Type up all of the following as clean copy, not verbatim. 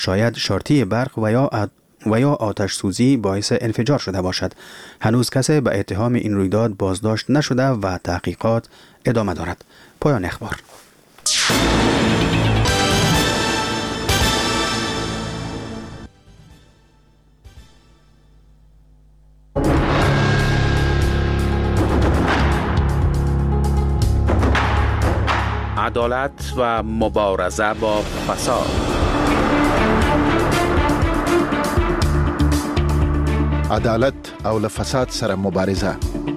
شاید شارتی برق و یا آتش سوزی باعث انفجار شده باشد. هنوز کسی به اتهام این رویداد بازداشت نشده و تحقیقات ادامه دارد. پایان اخبار. عدالت و مبارزه با فساد. عدالت او له فساد سره مبارزه.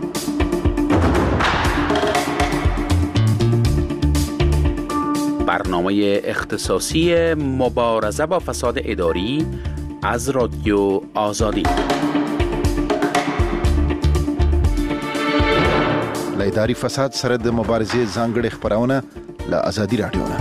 برنامه اختصاصی مبارزه با فساد اداری از رادیو آزادی. له اداري فساد سره د مبارزې ځانګړي خبرونه له آزادي رادیو نه.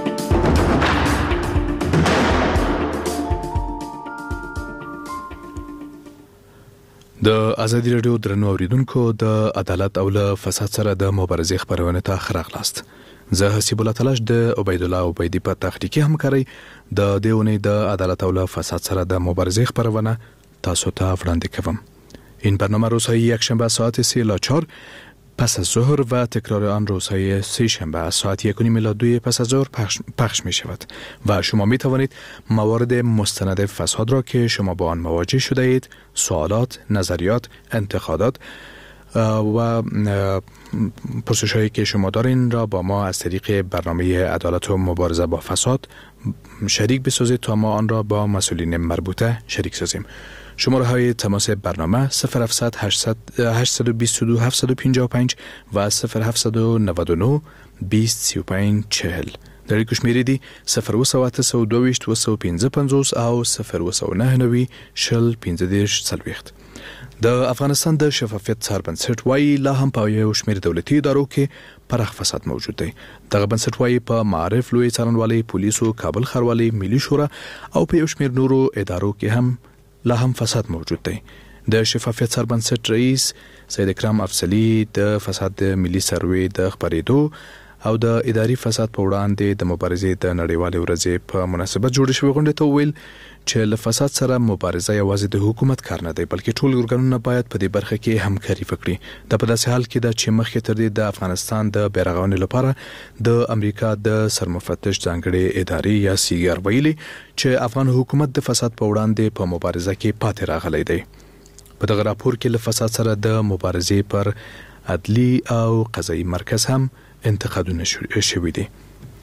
د آزادي رادیو درنو اوریدونکو د عدالت او له فساد سره د مبارزې خبرونه ته خراغلاست. زه حسیب الله تلاش د عبید الله عبیدی په تخنیکی همکاري د دیونی د عدالت او له فساد سره د مبارزې خبرونه تاسو ته وړاندې کوم. این برنامه روزهای یکشنبه ساعت 3 الی 4 پس از ظهر و تکرار آن روزهای سه شنبه ساعت 1:30 الی 2 پس از ظهر پخش می شود و شما می توانید موارد مستند فساد را که شما با آن مواجه شده اید، سوالات، نظریات، انتقادات و پرسش هایی که شما دارین را با ما از طریق برنامه عدالت و مبارزه با فساد شریک بسازید تا ما آن را با مسئولین مربوطه شریک سازیم. شماره های تماس برنامه 0700 822 755 و 0799 20 35 40. در گوش میریدی 02922 255 او 01990 شل 15 سلويخت. د افغانستان د شفافیت څربنسټ وایي لا هم په یو شمېر دولتي ادارو کې پراخ فساد موجود دی. دغه بنسټ وایي په معارف، لوی څارنوالۍ، پولیسو، کابل ښاروالۍ، ملي شورا او په یو شمېر نورو ادارو کې هم لا هم فساد موجود دی. د شفافیت څربنسټ رئیس سید اکرام افضلی د فساد د ملي سروې د خبرېدو او د اداري فساد په وړاندې د مبارزې د نړیوالې ورځې په مناسبت جوړ شوی غونډه ته ویل چې له فساد سره مبارزه یوازې د حکومت کار نه دی، بلکې ټول ورګانونه باید په دې برخه کې همکاري وکړي. د په داسې حال کې د چې مخکې تر دې د افغانستان د بیرغونې لپاره د امریکا د سرمفتش ځانګړي ادارې یا CER ویلي چې افغان حکومت د فساد په وړاندې په مبارزه کې پاتې راغلی دی. په دغه راپور کې له فساد سره د مبارزې پر عدلی او قضایي مرکز هم انتقادونه شوي دي.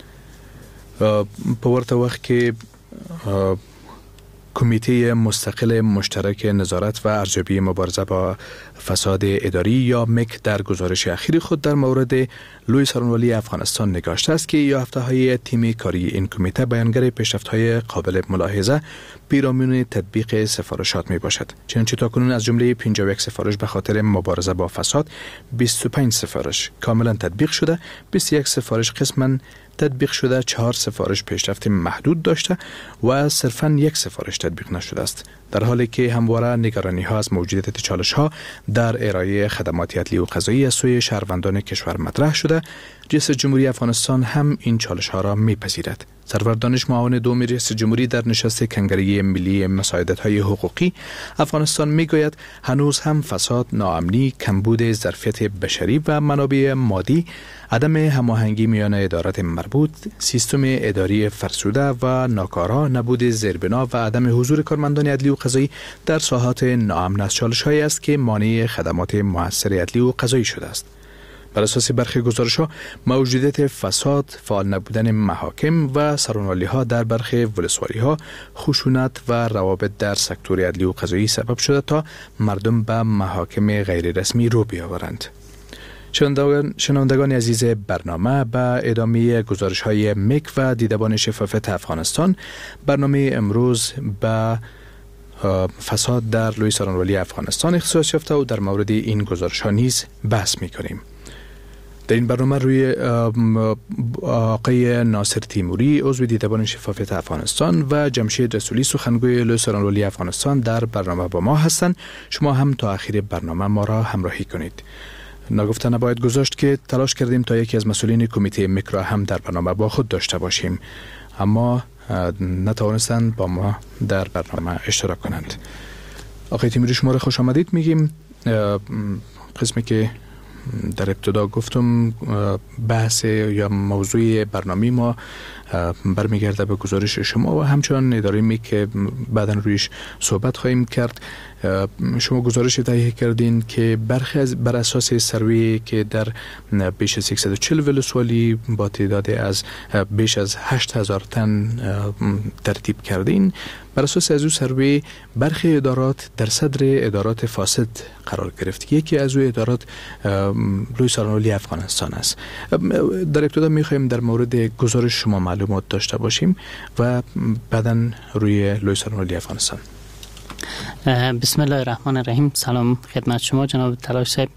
په ورته وخت کې کمیته مستقل مشترک نظارت و ارزیابی مبارزه با فساد اداری یا مک در گزارش اخیر خود در مورد لوی څارنوالۍ افغانستان نگاشته است که یافته‌های تیم کاری این کمیته بیانگر پیشرفت‌های قابل ملاحظه پیرامون تطبیق سفارشات می باشد. چنانچه تاکنون از جمله 51 سفارش به خاطر مبارزه با فساد 25 سفارش کاملا تطبیق شده، 21 سفارش قسما تطبیق شده، 4 سفارش پیشرفت محدود داشته و صرفاً 1 سفارش تطبیق نشده است. در حالی که همواره نگرانی ها از موجودیت چالش ها در ارائه خدمات عدلی و قضایی از سوی شهروندان کشور مطرح شده، رئیس جمهوری افغانستان هم این چالش ها را میپذیرد. سرور دانش معاون دوم رئیس جمهوری در نشست کنگره ملی مساعدت های حقوقی افغانستان میگوید هنوز هم فساد، ناامنی، کمبود ظرفیت بشری و منابع مادی، عدم هماهنگی میان ادارات مربوط، سیستم اداری فرسوده و ناکارا، نبود زیربنا و عدم حضور کارمندان عدلی و قضایی در ساحات ناامن از چالش‌هایی است که مانع خدمات مؤثر عدلی و قضایی شده است. بر اساس برخی گزارش‌ها موجودیت فساد، فعال نبودن محاکم و سرانوالی‌ها در برخی ولسوالی‌ها، خشونت و روابط در سکتور عدلی و قضایی سبب شده تا مردم به محاکم غیر رسمی رو بیاورند. شنوندگان عزیز برنامه، به ادامه گزارش‌های مک و دیدبان شفافیت افغانستان، برنامه امروز به فساد در لوی څارنوالۍ افغانستان اختصاص یافته و در مورد این گزارش‌ها نیز بحث می‌کنیم. در این برنامه روی آقای ناصر تیموری عضو دیدبان شفافیت افغانستان و جمشید رسولی سخنگوی لوی څارنوالۍ افغانستان در برنامه با ما هستند. شما هم تا آخر برنامه ما را همراهی کنید. نگفته نباید گذاشت که تلاش کردیم تا یکی از مسئولین کمیته مک را هم در برنامه با خود داشته باشیم، اما نتوانستند با ما در برنامه اشتراک کنند. آقای تیموری شما را خوش آمدید میگیم. قسمی که در ابتدا گفتم بحث یا موضوع برنامه ما برمیگرده به گزارش شما و همچنان اداره می که بعداً رویش صحبت خواهیم کرد. شما گزارش تهیه کردین که برخی از بر اساس سروی که در بیش از 140 ولسوالی با تعداد از بیش از 8000 تن ترتیب کردین. بر اساس از او سروی برخی ادارات در صدر ادارات فاسد قرار گرفت. یکی از او ادارات لوی سارنوالی افغانستان است. در ابتدا می‌خوایم در مورد گزارش شما معلومات داشته باشیم و بعداً روی لوی سارنوالی افغانستان. بسم الله الرحمن الرحیم. سلام خدمت شما جناب تلاش صاحب،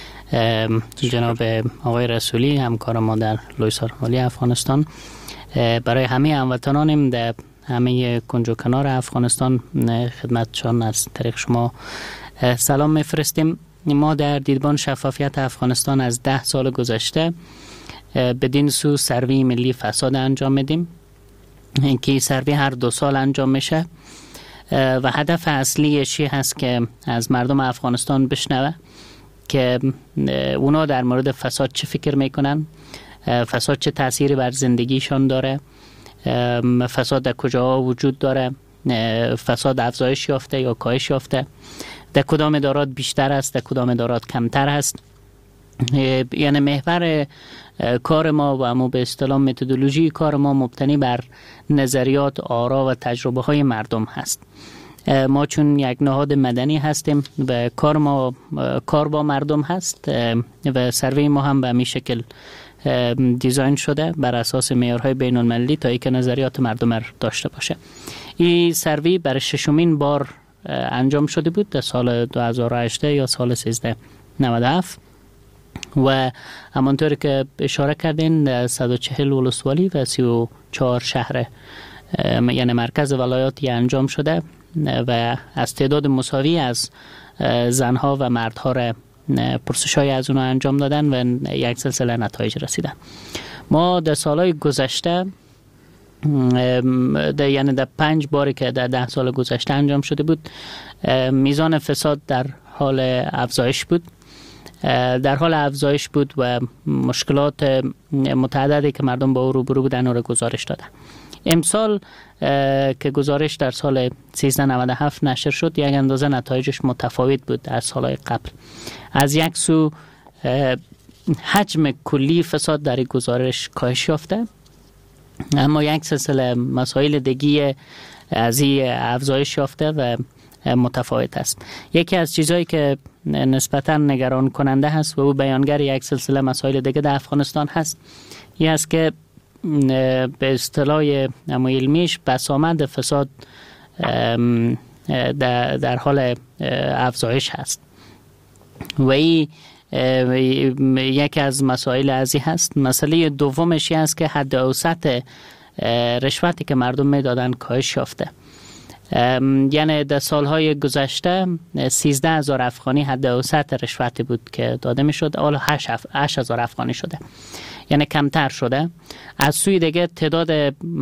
جناب آقای رسولی همکار ما در لوی سارنوالی افغانستان. برای همه هموطنانم در همه کنج و کنار افغانستان خدمتشان از طریق شما سلام میفرستیم. ما در دیدبان شفافیت افغانستان از 10 سال گذشته بدین سو سروی ملی فساد انجام میدیم که سروی هر 2 سال انجام میشه و هدف اصلیش هست که از مردم افغانستان بشنوه که اونا در مورد فساد چه فکر میکنن، فساد چه تأثیری بر زندگیشان داره، فساد در کجاها وجود داره، فساد افزایش یافته یا کاهش یافته، در کدام ادارات بیشتر است، در کدام ادارات کمتر هست. یعنی محور کار ما و ما به اصطلاح متدولوژی کار ما مبتنی بر نظریات، آرا و تجربه های مردم هست. ما چون یک نهاد مدنی هستیم و کار ما کار با مردم هست و سروی ما هم به همین شکل دیزاین شده بر اساس معیارهای بین المللی تا اینکه نظریات مردم را داشته باشه. این سروی برای 6مین بار انجام شده بود در سال 2018 یا سال 1397 و همانطور که اشاره کردین 140 ولسوالی و 34 شهر یعنی مرکز ولایاتی انجام شده و از تعداد مساوی از زنها و مردها را پرسش‌های از اونها انجام دادن و یک سلسله نتایج رسیدن. ما در سالهای گذشته یعنی در 5 باری که در 10 سال گذشته انجام شده بود میزان فساد در حال افزایش بود و مشکلات متعددی که مردم با او روبرو بودن رو گزارش دادن. امسال که گزارش در سال 1397 نشر شد یک اندازه نتایجش متفاوت بود در سالهای قبل. از یک سو حجم کلی فساد در گزارش کاهش یافته، اما یک سلسله مسائل دیگه از این افزایش یافته و متفاوت است. یکی از چیزهایی که نسبتاً نگران کننده هست و او بیانگر یک سلسله مسائل دیگه در افغانستان هست، این است که به اصطلاح علمیش بسامد فساد در حال افزایش هست و این یکی از مسائل ازی هست. مسئله دومش است که حد اوسط رشوتی که مردم میدادن کاهش یافته. یعنی در سالهای گذشته 13,000 افغانی حد اوسط رشوتی بود که داده می شد، حالا 8,000 افغانی شده، یعنی کمتر شده. از سوی دیگه تعداد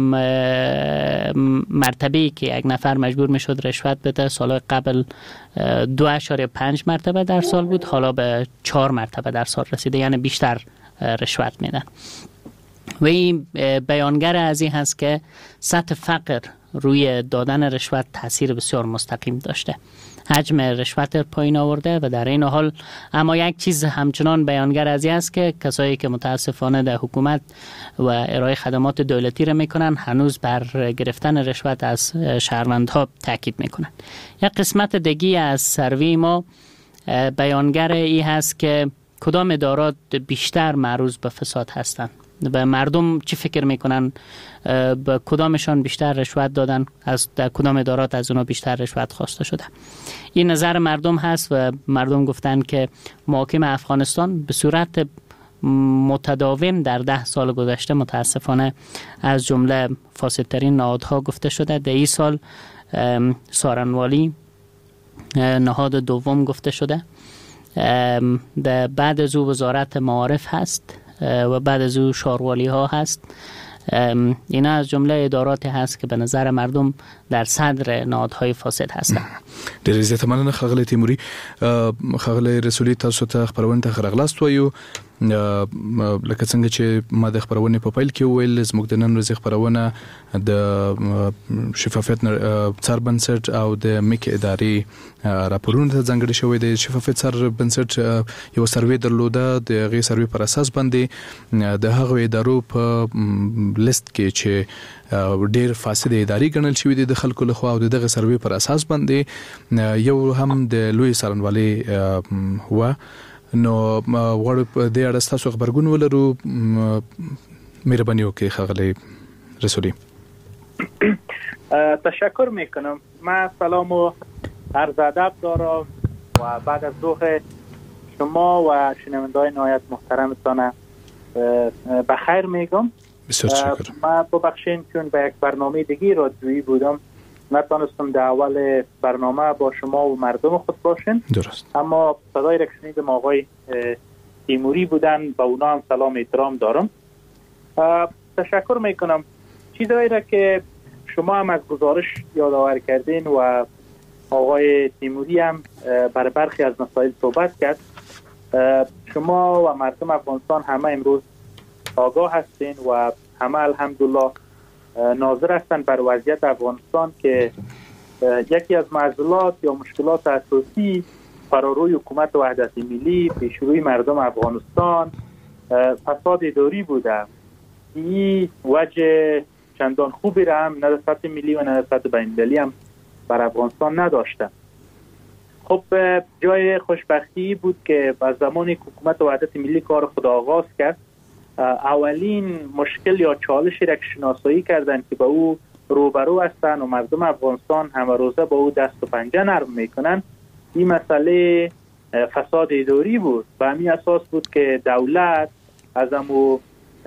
مرتبه‌ای که یک نفر مجبور می شد رشوت بده سال قبل 2.5 مرتبه در سال بود، حالا به 4 مرتبه در سال رسیده، یعنی بیشتر رشوت میدن. و این بیانگر از این هست که سطح فقر روی دادن رشوت تاثیر بسیار مستقیم داشته، حجم رشوت پایین آورده و در این حال اما یک چیز همچنان بیانگر از این است که کسایی که متاسفانه در حکومت و ارائه خدمات دولتی را میکنن هنوز بر گرفتن رشوت از شهروندها تاکید میکنن. یک قسمت دیگه از سروی ما بیانگر این هست که کدام ادارات بیشتر معروض به فساد هستند و مردم چی فکر میکنن، به کدامشان بیشتر رشوت دادن، از در کدام ادارات از اونا بیشتر رشوت خواسته شده. این نظر مردم هست و مردم گفتن که محاکم افغانستان به صورت متداوم در 10 سال گذشته متاسفانه از جمله فاسدترین نهادها گفته شده. در این سال سارنوالی نهاد دوم گفته شده، بعد از او وزارت معارف هست و بعد از او شاروالی ها هست اینا از جمله اداراتی هست که به نظر مردم در صدر نهادهای فاسد هستند. ډېر زیات مننه ښاغلی تیموري. ښاغلی رسولي تاسو ته خبرونه ته راغلاست وایو لکه څنګه چې ما د خبرونه په پیل کې ویل زموږ د نن ورځې خبرونه د شفافیت څار بنسټ او د میک ادارې راپورونه ته ځانګړي شوی دی. شفافیت څار بنسټ یو سروې درلوده، د غي سروې پر اساس باندې د هغو ادارو په لیست کې چې ډېر فاسد ادارې ګڼل شوی دي د خلکو لخوا او دغه سروې پر اساس باندې یو هم د لوی څارنوالۍ و نو وړ په دې اړه تاسو خبرګون ولرو. مهرباني وکړئ خاغلی رسولی. تشکر میکنم. من سلام و عرض ادب دارم و بعد از ظهر شما و شنونده‌های نهایت محترمتان بخیر میگم. بسیار تشکر. من ببخشید چون به یک برنامه دیگه رادیویی بودم نتونستم در اول برنامه با شما و مردم خود باشین. درست. اما صدای را شنیدم آقای تیموری بودن، با اونا هم سلام احترام دارم. تشکر میکنم. چیزایی را که شما هم از گزارش یادآور کردین و آقای تیموری هم بر برخی از مسائل صحبت کرد. شما و مردم افغانستان همه امروز آگاه هستین و همه الحمدلله ناظر هستند بر وضعیت افغانستان که یکی از معضلات یا مشکلات اساسی فراروی حکومت وحدت ملی، پیشروی مردم افغانستان فساد اداری بوده. این وجه چندان خوبی را هم نه سطح ملی و نه سطح بین‌المللی هم بر افغانستان نداشته. خب جای خوشبختی بود که از زمانی که حکومت وحدت ملی کار خود آغاز کرد اولین مشکل یا چالشی را که شناسایی کردن که با او روبرو هستن و مردم افغانستان همه روزه با او دست و پنجه نرم میکنن این مسئله فساد اداری بود. و همین اساس بود که دولت از امو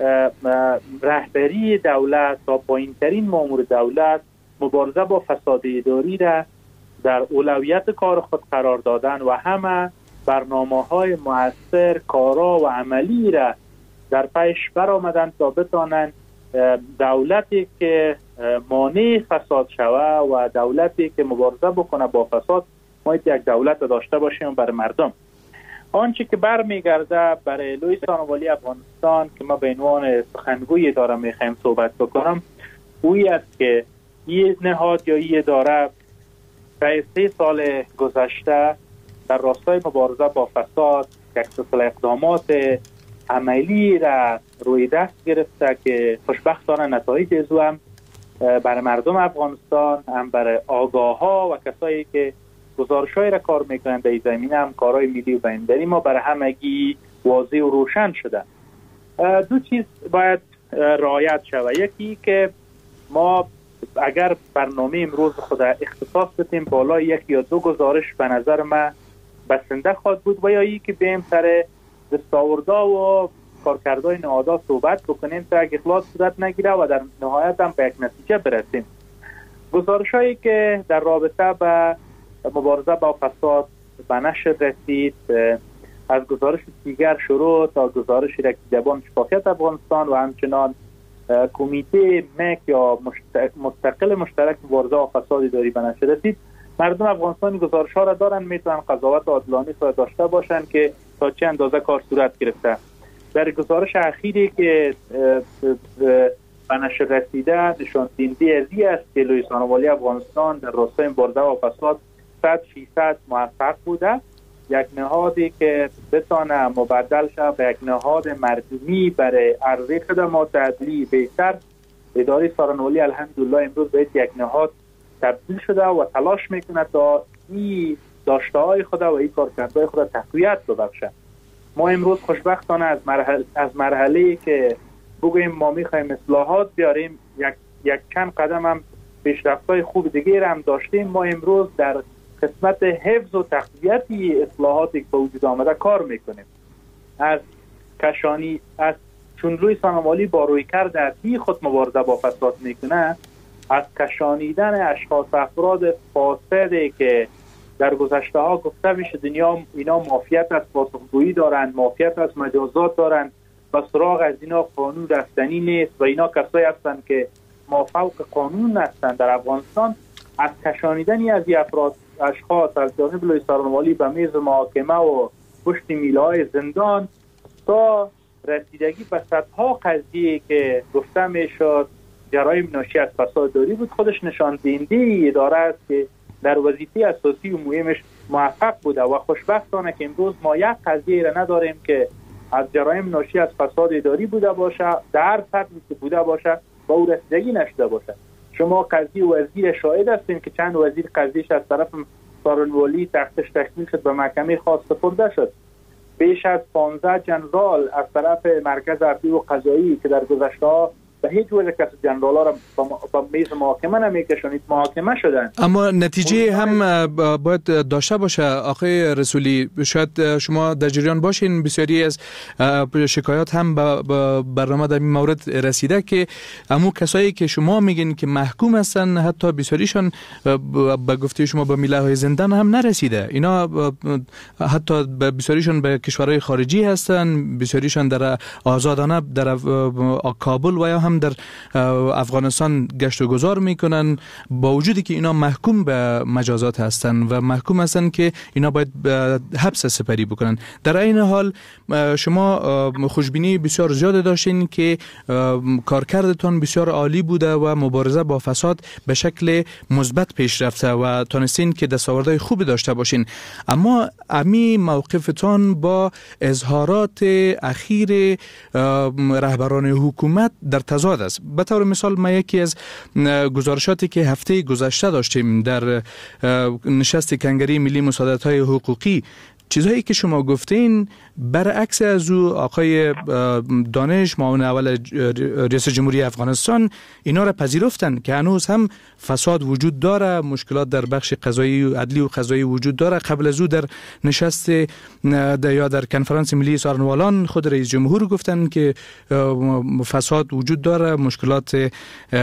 رهبری دولت تا پایین‌ترین مامور دولت مبارزه با فساد اداری را در اولویت کار خود قرار دادن و همه برنامه‌های مؤثر کارا و عملی را در پیش برآمدن تا بتانند دولتی که مانع فساد شوه و دولتی که مبارزه بکنه با فساد ما یک دولت داشته باشیم برای مردم. آنچه که برمیگرده برای لوی څارنوالۍ افغانستان که ما به عنوان سخنگوی اداره میخوایم صحبت بکنم اویی است که این نهاد یا این اداره در 3 سال گذشته در راستای مبارزه با فساد یک سلسله اقدامات عملی را روی دست گرفته که خوشبختانه نتایج از او هم برای مردم افغانستان هم برای آگاه ها و کسایی که گزارش‌های را کار میکنند در این زمینه هم کارهای ملی و بین‌المللی ما برای همگی واضح و روشن شده. 2 چیز باید رعایت شود. یکی که ما اگر برنامه امروز خود اختصاص بدیم بالای 1 یا 2 گزارش به نظر من بسنده خواهد بود و یا ای که بیم سر دستاوردها و کارکردهای نهادها صحبت بکنیم تا اگه اخلاص صورت نگیره و در نهایت هم به یک نتیجه برسیم. گزارش هایی که در رابطه به مبارزه با فساد به نشر رسید از گزارش دیگر شروع تا گزارشی را که زبان شفافیت افغانستان و همچنان کمیته مک یا مستقل مشترک مبارزه با فساد اداری به نشر رسید. مردم افغانستان گزارش ها را دارن، میتونن قضاوت عادلانه را داشته باشن که تا چه اندازه کار صورت گرفته. در گزارش اخیری که به نشر رسیده نشان دهنده از این است که لوی څارنوالۍ افغانستان در راستای مبارزه با فساد 100% موفق بوده. یک نهادی که بتانه مبدل شد به یک نهاد مردمی برای عرضه خدمات عدلی بهتر، اداره څارنوالۍ الحمدلله امروز به یک نهاد تبدیل شده و تلاش میکنه تا این داشته‌های خود و این کارکردهای خود تقویت ببخشه. ما امروز خوشبختانه از مرحله‌ای که بگوییم ما می‌خوایم اصلاحات بیاریم یک چند قدم هم پیشرفت‌های خوب دیگه هم داشتیم. ما امروز در قسمت حفظ و تقویت اصلاحاتی که به وجود آمده کار میکنیم. از کشانی از چون لوی څارنوالۍ با رویکرد عدلی خود مبارزه با فساد میکنه، از کشانیدن اشخاص افراد فاسدی که در گذشته ها گفته میشه دنیا اینا مافیت از پاسخگویی دارن، مافیت از مجازات دارن و سراغ از اینا قانون رفتنی نیست و اینا کسایی هستند که مافوق قانون هستند در افغانستان. از کشانیدنی از اشخاص از جانب لوی سارنوالی به میز محاکمه و پشت میله‌های زندان تا رسیدگی به صدها قضیه که گفته میشد جرایم ناشی از فساد داری بود، خودش نشان دهنده اداره است که در وظیفه اساسی و مهمش موفق بوده و خوشبختانه که امروز ما یک قضیه را نداریم که از جرایم ناشی از فساد اداری بوده باشه، در سطحی که بوده باشه با او رسیدگی نشده باشه. شما قضیه وزیر شاهد هستین که چند وزیر قضیهش از طرف سارنوالی تختش تکمیل شد به محکمه خاص سپرده شد. بیش از 15 جنرال از طرف مرکز ارتش و قضایی که در گذشته‌ها به هیچ وجه کسی جنرال‌ها را با میز محاکمه نمی‌کشانید محاکمه شدن. اما نتیجه هم باید داشته باشه آقای رسولی. شاید شما در جریان باشین بسیاری از شکایات هم به برنامه در این مورد رسیده که همون کسایی که شما میگین که محکوم هستن حتی بسیاریشان به گفته شما به میله‌های زندان هم نرسیده. اینا حتی بسیاریشان به کشورهای خارجی هستن، بسیاریشان در آزادانه در کابل و یا هم در افغانستان گشت و گذار میکنن، با وجودی که اینا محکوم به مجازات هستن و محکوم هستن که اینا باید حبس سپری بکنن. در این حال شما خوشبینی بسیار زیاد داشتین که کارکردتان بسیار عالی بوده و مبارزه با فساد به شکل مثبت پیش رفته و تونستین که دستاوردهای خوبی داشته باشین. اما امی موقفتان با اظهارات اخیر رهبران حکومت در تضاد است. به طور مثال ما یکی از گزارشاتی که هفته گذشته داشتیم در نشست کنگره ملی مساعدت‌های حقوقی، چیزهایی که شما گفتین برعکس از او آقای دانش معاون اول رئیس جمهوری افغانستان اینا را پذیرفتن که هنوز هم فساد وجود داره، مشکلات در بخش قضایی و عدلی و قضایی وجود داره. قبل از او در نشست یا در کنفرانس ملی سارنوالان خود رئیس جمهور گفتن که فساد وجود داره، مشکلات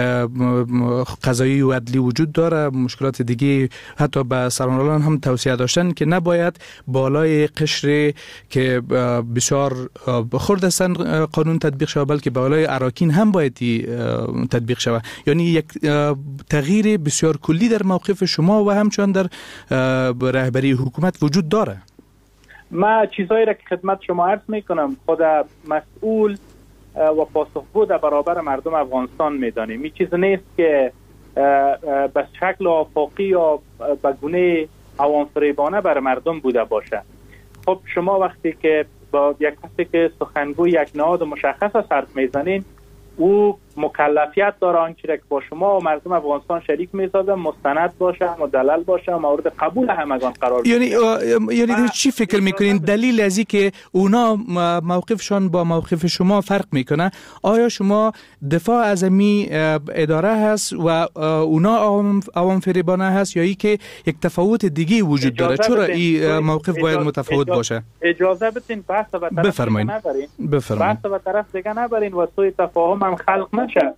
قضایی و عدلی وجود داره، مشکلات دیگه. حتی به سارنوالان هم توصیه داشتن که نباید بالای قشر که بسیار خرد هستن قانون تطبیق شود، بلکه بالای اراکین هم باید تطبیق شود. یعنی یک تغییر بسیار کلی در موقف شما و همچنان در رهبری حکومت وجود داره. ما چیزایی را که خدمت شما عرض میکنم خود مسئول و پاسخگو در برابر مردم افغانستان میدانیم. این چیز نیست که به شکل آفاقی یا به گونه عوام فریبانه بر مردم بوده باشه. خب شما وقتی که با یک کسی که سخنگوی یک نهاد مشخص حرف میزنین، او مکلفیت داره آنچه که با شما و مردم افغانستان شریک میسازه مستند باشه، مدلل باشه، مورد قبول همگان قرار بگیره. یعنی چی فکر میکنین دلیل از این که اونا موقفشان با موقف شما فرق میکنه؟ آیا شما دفاع از می اداره هست و اونا عوام فریبانه هست یا ای که یک تفاوت دیگه وجود داره؟ چرا این موقف باید متفاوت باشه؟ اجازه بدین بحث و طرف دیگه نبرین. بحث و طرف دیگه نبرین و سوء تفاهم هم خلق نشه.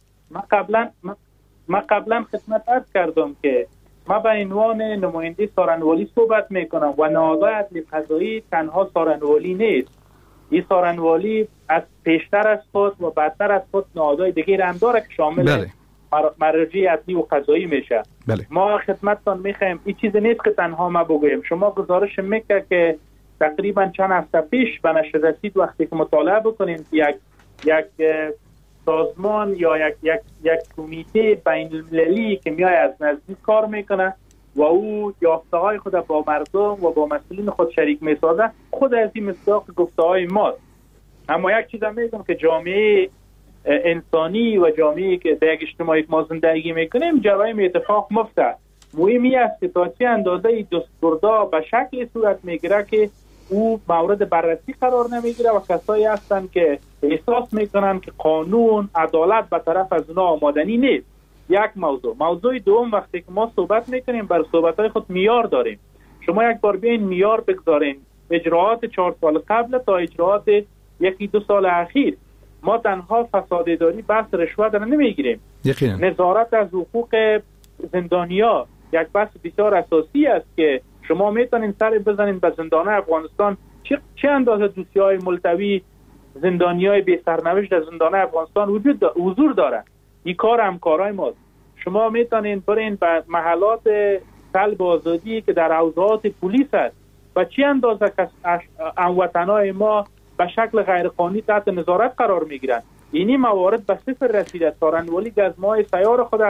من قبلا خدمت عرض کردم که ما به عنوان نماینده سارنوالی صحبت میکنم و نهادهای عدلی قضایی تنها سارنوالی نیست. این سارنوالی از پیشتر از خود و بعدتر از خود نهادهای دیگه هم داره که شامل مراجع عدلی و قضایی میشه. ما خدمتتان میخوایم این چیز نیست که تنها ما بگویم. شما گزارش میکنه که تقریبا چند هفته پیش به نشر رسید وقتی که مطالعه بکنیم یک سازمان یا یک کمیته بین المللی که میای از نزدیک کار میکنه و او یافته‌های خود با مردم و با مسئولین خود شریک میسازه، خود از این مصداق گفته‌های ماست. اما یک چیز میگم که جامعه انسانی و جامعه‌ای که در یک اجتماعی ما زندگی میکنیم جرایم اتفاق میفته. مهمی است که تا چه اندازه دستبردا به شکل صورت میگیره که او مورد بررسی قرار نمیگیره و کسایی هستن که احساس میکنن که قانون عدالت به طرف از اونا آمادنی نیست. یک موضوع دوم، وقتی که ما صحبت میکنیم بر صحبتهای خود معیار داریم. شما یک بار بیاین معیار بگذارین اجراعات 4 سال قبل تا اجراعات 1-2 سال اخیر. ما تنها فساد اداری بحث رشوت را نمیگیریم. نظارت از حقوق زندانیا یک بحث بسیار اساسی است که شما میتونین سر بزنین به زندان افغانستان چه اندازه دوسیه‌های ملتوی زندانیای بی سرنوشت در زندان افغانستان حضور داره. این کار همکارای ماست. شما میتونین برین به محلات طلب آزادی که در حوزه‌ات پلیس است و چی اندازه که هموطنای ما به شکل غیرقانونی تحت نظارت قرار میگیرند. اینی موارد به صفر رسیده. سارنوالی گزمای سیار خود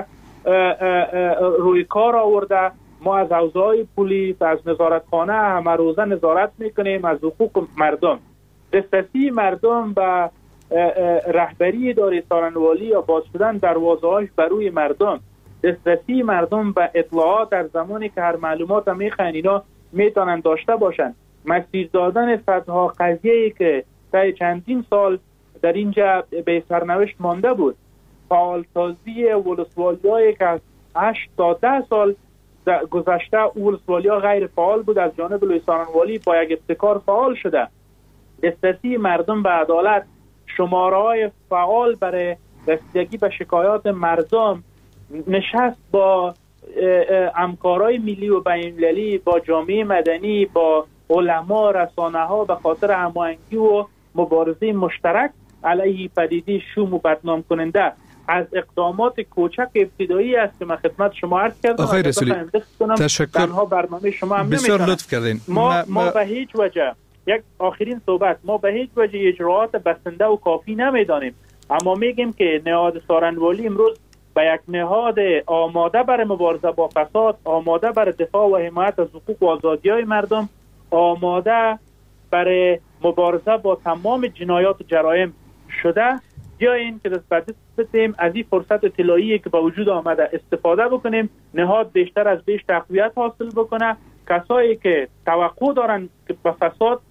روی کار آورده. ما از حوزه‌های پلیس، از نظارتخانه همه روزه نظارت میکنیم از حقوق مردم. دسترسی مردم به رهبری اداره سارنوالی یا باز شدن دروازه‌هاش بر روی مردم، دسترسی مردم به اطلاعات در زمانی که هر معلومات میخواین اینا میتونن داشته باشن. مسیر دادن صدها قضیه‌ای که تا چندین سال در اینجا به سرنوشت مانده بود. فعالسازی ولسوالی‌هایی که از 8 تا 10 سال گذشته ولسوالی‌ها غیر فعال بود، از جانب لوی سارنوالی با یک ابتکار فعال شده. دسترسی مردم به عدالت، شماره‌های فعال برای رسیدگی به شکایات مردم، نشست با همکارای ملی و بین‌المللی، با جامعه مدنی، با علما، رسانه‌ها به خاطر هماهنگی و مبارزه مشترک علیه پدیده شوم و بدنام کننده از اقدامات کوچک ابتدایی است که من خدمت شما عرض کردم. آقای رسولی تشکر. تنها برنامه شما هم بسیار لطف کردین. ما به هیچ وجه، یک آخرین صحبت، ما به هیچ وجه اجراعات بسنده و کافی نمیدانیم، اما میگیم که نهاد سارنوالی امروز به یک نهاد آماده برای مبارزه با فساد، آماده برای دفاع و حمایت از حقوق و آزادی‌های مردم، آماده برای مبارزه با تمام جنایات و جرایم شده. بیایین که دست به دست بدیم، از این فرصت طلایی که به وجود آمده استفاده بکنیم، نهاد بیشتر از بیش تقویت حاصل بکنه. کسایی که توقع دارن که به فساد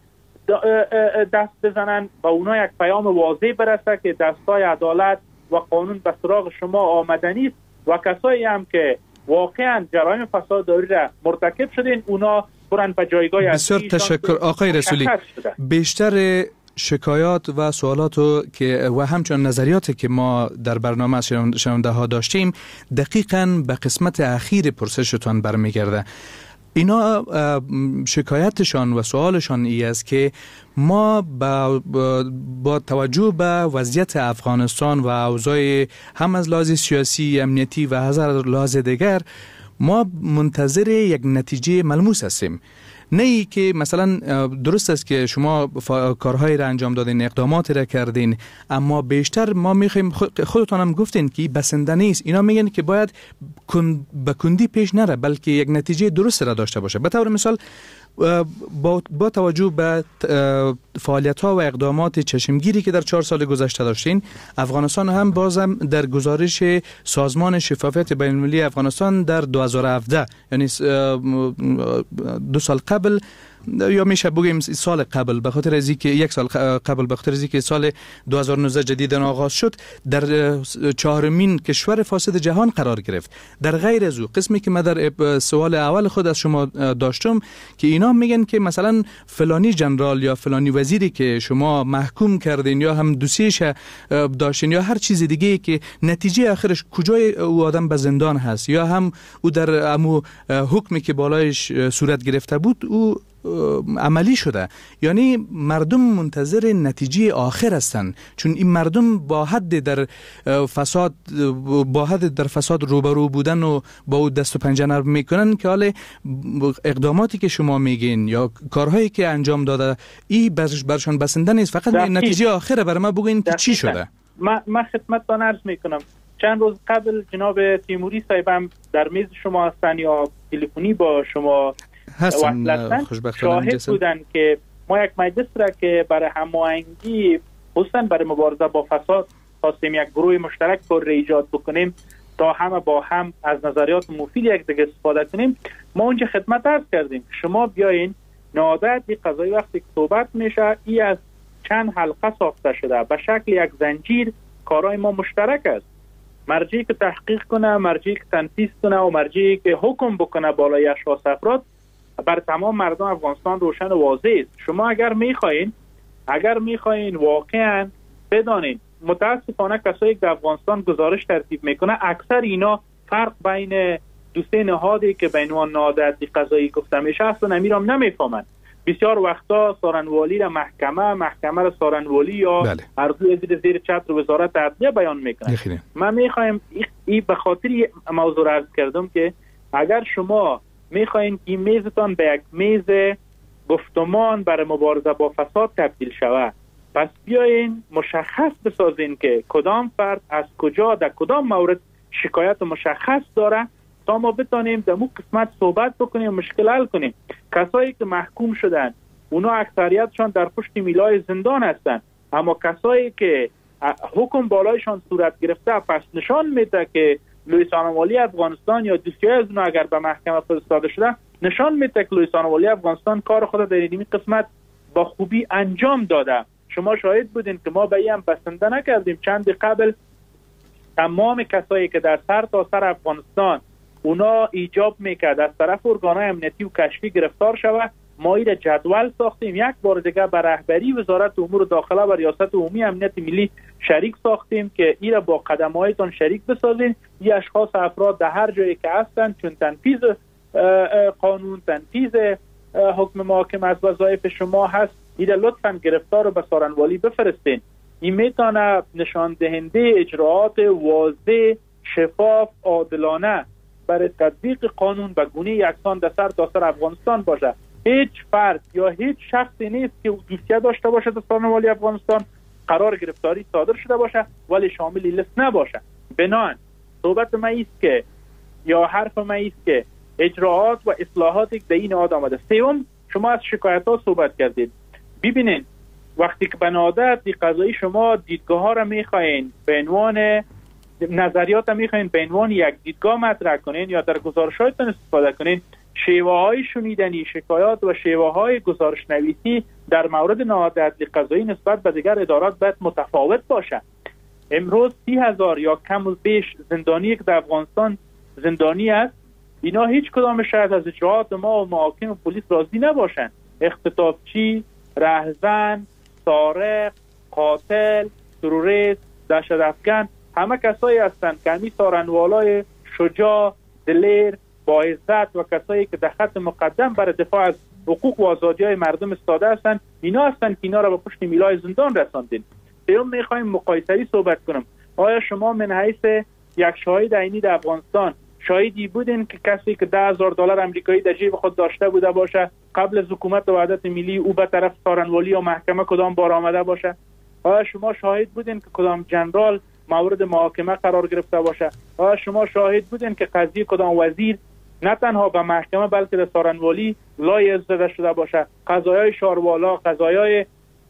دست بزنن و اونا یک پیام واضح برسه که دستای عدالت و قانون به سراغ شما آمدنی است و کسایی هم که واقعا جرایم فساداری را مرتکب شدین اونا برن به جایگاه بسیار تشکر آقای رسولی. بیشتر شکایات و سوالات و همچنین نظریاتی که ما در برنامه شنونده ها داشتیم دقیقاً به قسمت اخیر پرسشتان برمیگرده. اینا شکایتشان و سوالشان ای است که ما با توجه به وضعیت افغانستان و اوضاع هم از لحاظ سیاسی، امنیتی و هزار لحاظ دیگر ما منتظر یک نتیجه ملموس هستیم. نه ای که مثلا درست است که شما کارهایی را انجام دادین، اقداماتی را کردین، اما بیشتر ما میخوایم، خودتان هم گفتین که بسنده نیست. اینا میگن که باید به کندی پیش نره بلکه یک نتیجه درست را داشته باشه. به طور مثال با توجه به فعالیت‌ها و اقدامات چشمگیری که در 4 سال گذشته داشتین، افغانستان هم بازم در گزارش سازمان شفافیت بین‌المللی افغانستان در 2017 یعنی 2 سال قبل یا میشه بگیم سال قبل، به خاطر از اینکه 1 سال قبل به خاطر از اینکه سال 2019 جدیداً آغاز شد، در 4مین کشور فاسد جهان قرار گرفت. در غیر از او قسمی که من در سوال اول خود از شما داشتم که اینا میگن که مثلا فلانی جنرال یا فلانی وزیری که شما محکوم کردین یا هم دوسیش داشتین یا هر چیز دیگه که نتیجه آخرش کجای او آدم به زندان هست یا هم او در امو حکمی که بالایش صورت گرفته بود او عملی شده. یعنی مردم منتظر نتیجه آخر هستند، چون این مردم با حد در فساد روبرو بودن و با او دست و پنجه نرم میکنن که حالا اقداماتی که شما میگین یا کارهایی که انجام داده این برشان بسنده نیست، فقط نتیجه آخره. برای ما بگوین که چی شده. من خدمتتان عرض میکنم چند روز قبل جناب تیموری صاحبم در میز شما هستن یا تلفنی با شما هستن، شاهد بودن که ما یک مجلس را که برای هماهنگی خصوصا برای مبارزه با فساد خواستیم یک گروه مشترک پر ایجاد بکنیم تا همه با هم از نظریات مفید یک دیگه استفاده کنیم. ما اونجا خدمت عرض کردیم شما بیاین نهادت قضایی وقتی که صحبت میشه ای از چند حلقه ساخته شده به شکل یک زنجیر. کارهای ما مشترک است. مرجعی که تحقیق کنه، مرجعی که تنفیذ کنه و مرجعی که حکم بکنه بالای اشخاص افراد بر تمام مردم افغانستان روشن و واضح است. شما اگر میخواین واقعا بدانید، متاسفانه کسایی که افغانستان گزارش ترتیب میکنه اکثر اینا فرق بین 2-3 نهادی که بین اون نهاد قضایی گفته میشه اصلا نمیرم نمیفهمن. بسیار وقتا سارنوالی را محکمه را سارنوالی یا ارزوی زیر چتر وزارت عدلیه بیان میکنه. من میخوایم این به خاطر موضوع را عرض کردم که اگر شما میخواین این میزتان به یک میز گفتمان برای مبارزه با فساد تبدیل شود، پس بیاین مشخص بسازین که کدام فرد از کجا در کدام مورد شکایت مشخص داره تا ما بتانیم در مو قسمت صحبت بکنیم و مشکل حل کنیم. کسایی که محکوم شدن اونا اکثریتشان در پشت میلای زندان هستند، اما کسایی که حکم بالایشان صورت گرفته پس نشان میده که لویسان والی افغانستان یا دوستیای از اونا اگر به محکمه فرستاده شده نشان میده که لویسان والی افغانستان کار خود در این قسمت با خوبی انجام داده. شما شاهد بودین که ما به این بسنده نکردیم. چند قبل تمام کسایی که در سر تا سر افغانستان اونا ایجاب میکرد از طرف ارگانهای امنیتی و کشفی گرفتار شود، ما این جدول ساختیم. یک بار دیگه به رهبری وزارت امور داخله و ریاست عمومی امنیت ملی شریک ساختیم که این را با قدم‌هایتان شریک بسازین. این اشخاص افراد در هر جایی که هستند چون تنفیذ قانون، تنفیذ حکم محاکم از وظایف شما هست، این لطفاً گرفتار رو به سارنوالی بفرستین. این میتونه نشان دهنده اجراعات واضح، شفاف، عادلانه برای تطبیق قانون به گونه یکسان در سر تا سر افغانستان باشه. هیچ فرد یا هیچ شخصی نیست که دوستیه داشته باشه در سارنوالی افغانستان قرار گرفتاری صادر شده باشه ولی شامل لیست نباشه. بنابراین صحبت ما است که یا حرف ما است که اجراعات و اصلاحاتی که در این آد آمده. سوم، شما از شکایت ها صحبت کردید. ببینید وقتی که به عادت قضایی شما دیدگاه ها را میخواین به عنوان نظریات میخواین به عنوان یک دیدگاه مطرح کنین یا در گزارشاتتون استفاده کنین، شیوه های شنیدنی شکایات و شیوه های گزارش نویسی در مورد ناعادلی قضایی نسبت به دیگر ادارات باید متفاوت باشه. امروز 30,000 یا کم و بیش زندانی که در افغانستان زندانی است، اینا هیچ کدام شاید از اجراعات ما و محاکم و پلیس راضی نباشن. اختطافچی، رهزن، سارق، قاتل، تروریست، دهشت‌افکن همه کسایی هستند که همی سارنوالای شجاع، دلیر، با عزت و کسایی که در خط مقدم برای دفاع از حقوق و آزادی‌های مردم ایستاده هستند، اینا هستند که اینا را به پشت میلای زندان رساندین. بیرون میخوایم مقایسه‌ای صحبت کنم. آیا شما من حیث یک شاهد عینی در افغانستان شاهدی بودین که کسی که $10,000 آمریکایی در جیب خود داشته بوده باشه قبل از حکومت وحدت ملی او به طرف سارنوالی یا محکمه کدام بار آمده باشه؟ آیا شما شاهد بودین که کدام جنرال مورد محاکمه قرار گرفته باشه؟ آیا شما شاهد بودین که قضیه کدام وزیر نه تنها به محکمه بلکه در سارنوالی لای زده شده باشه؟ قضایای شاروالا، قضایای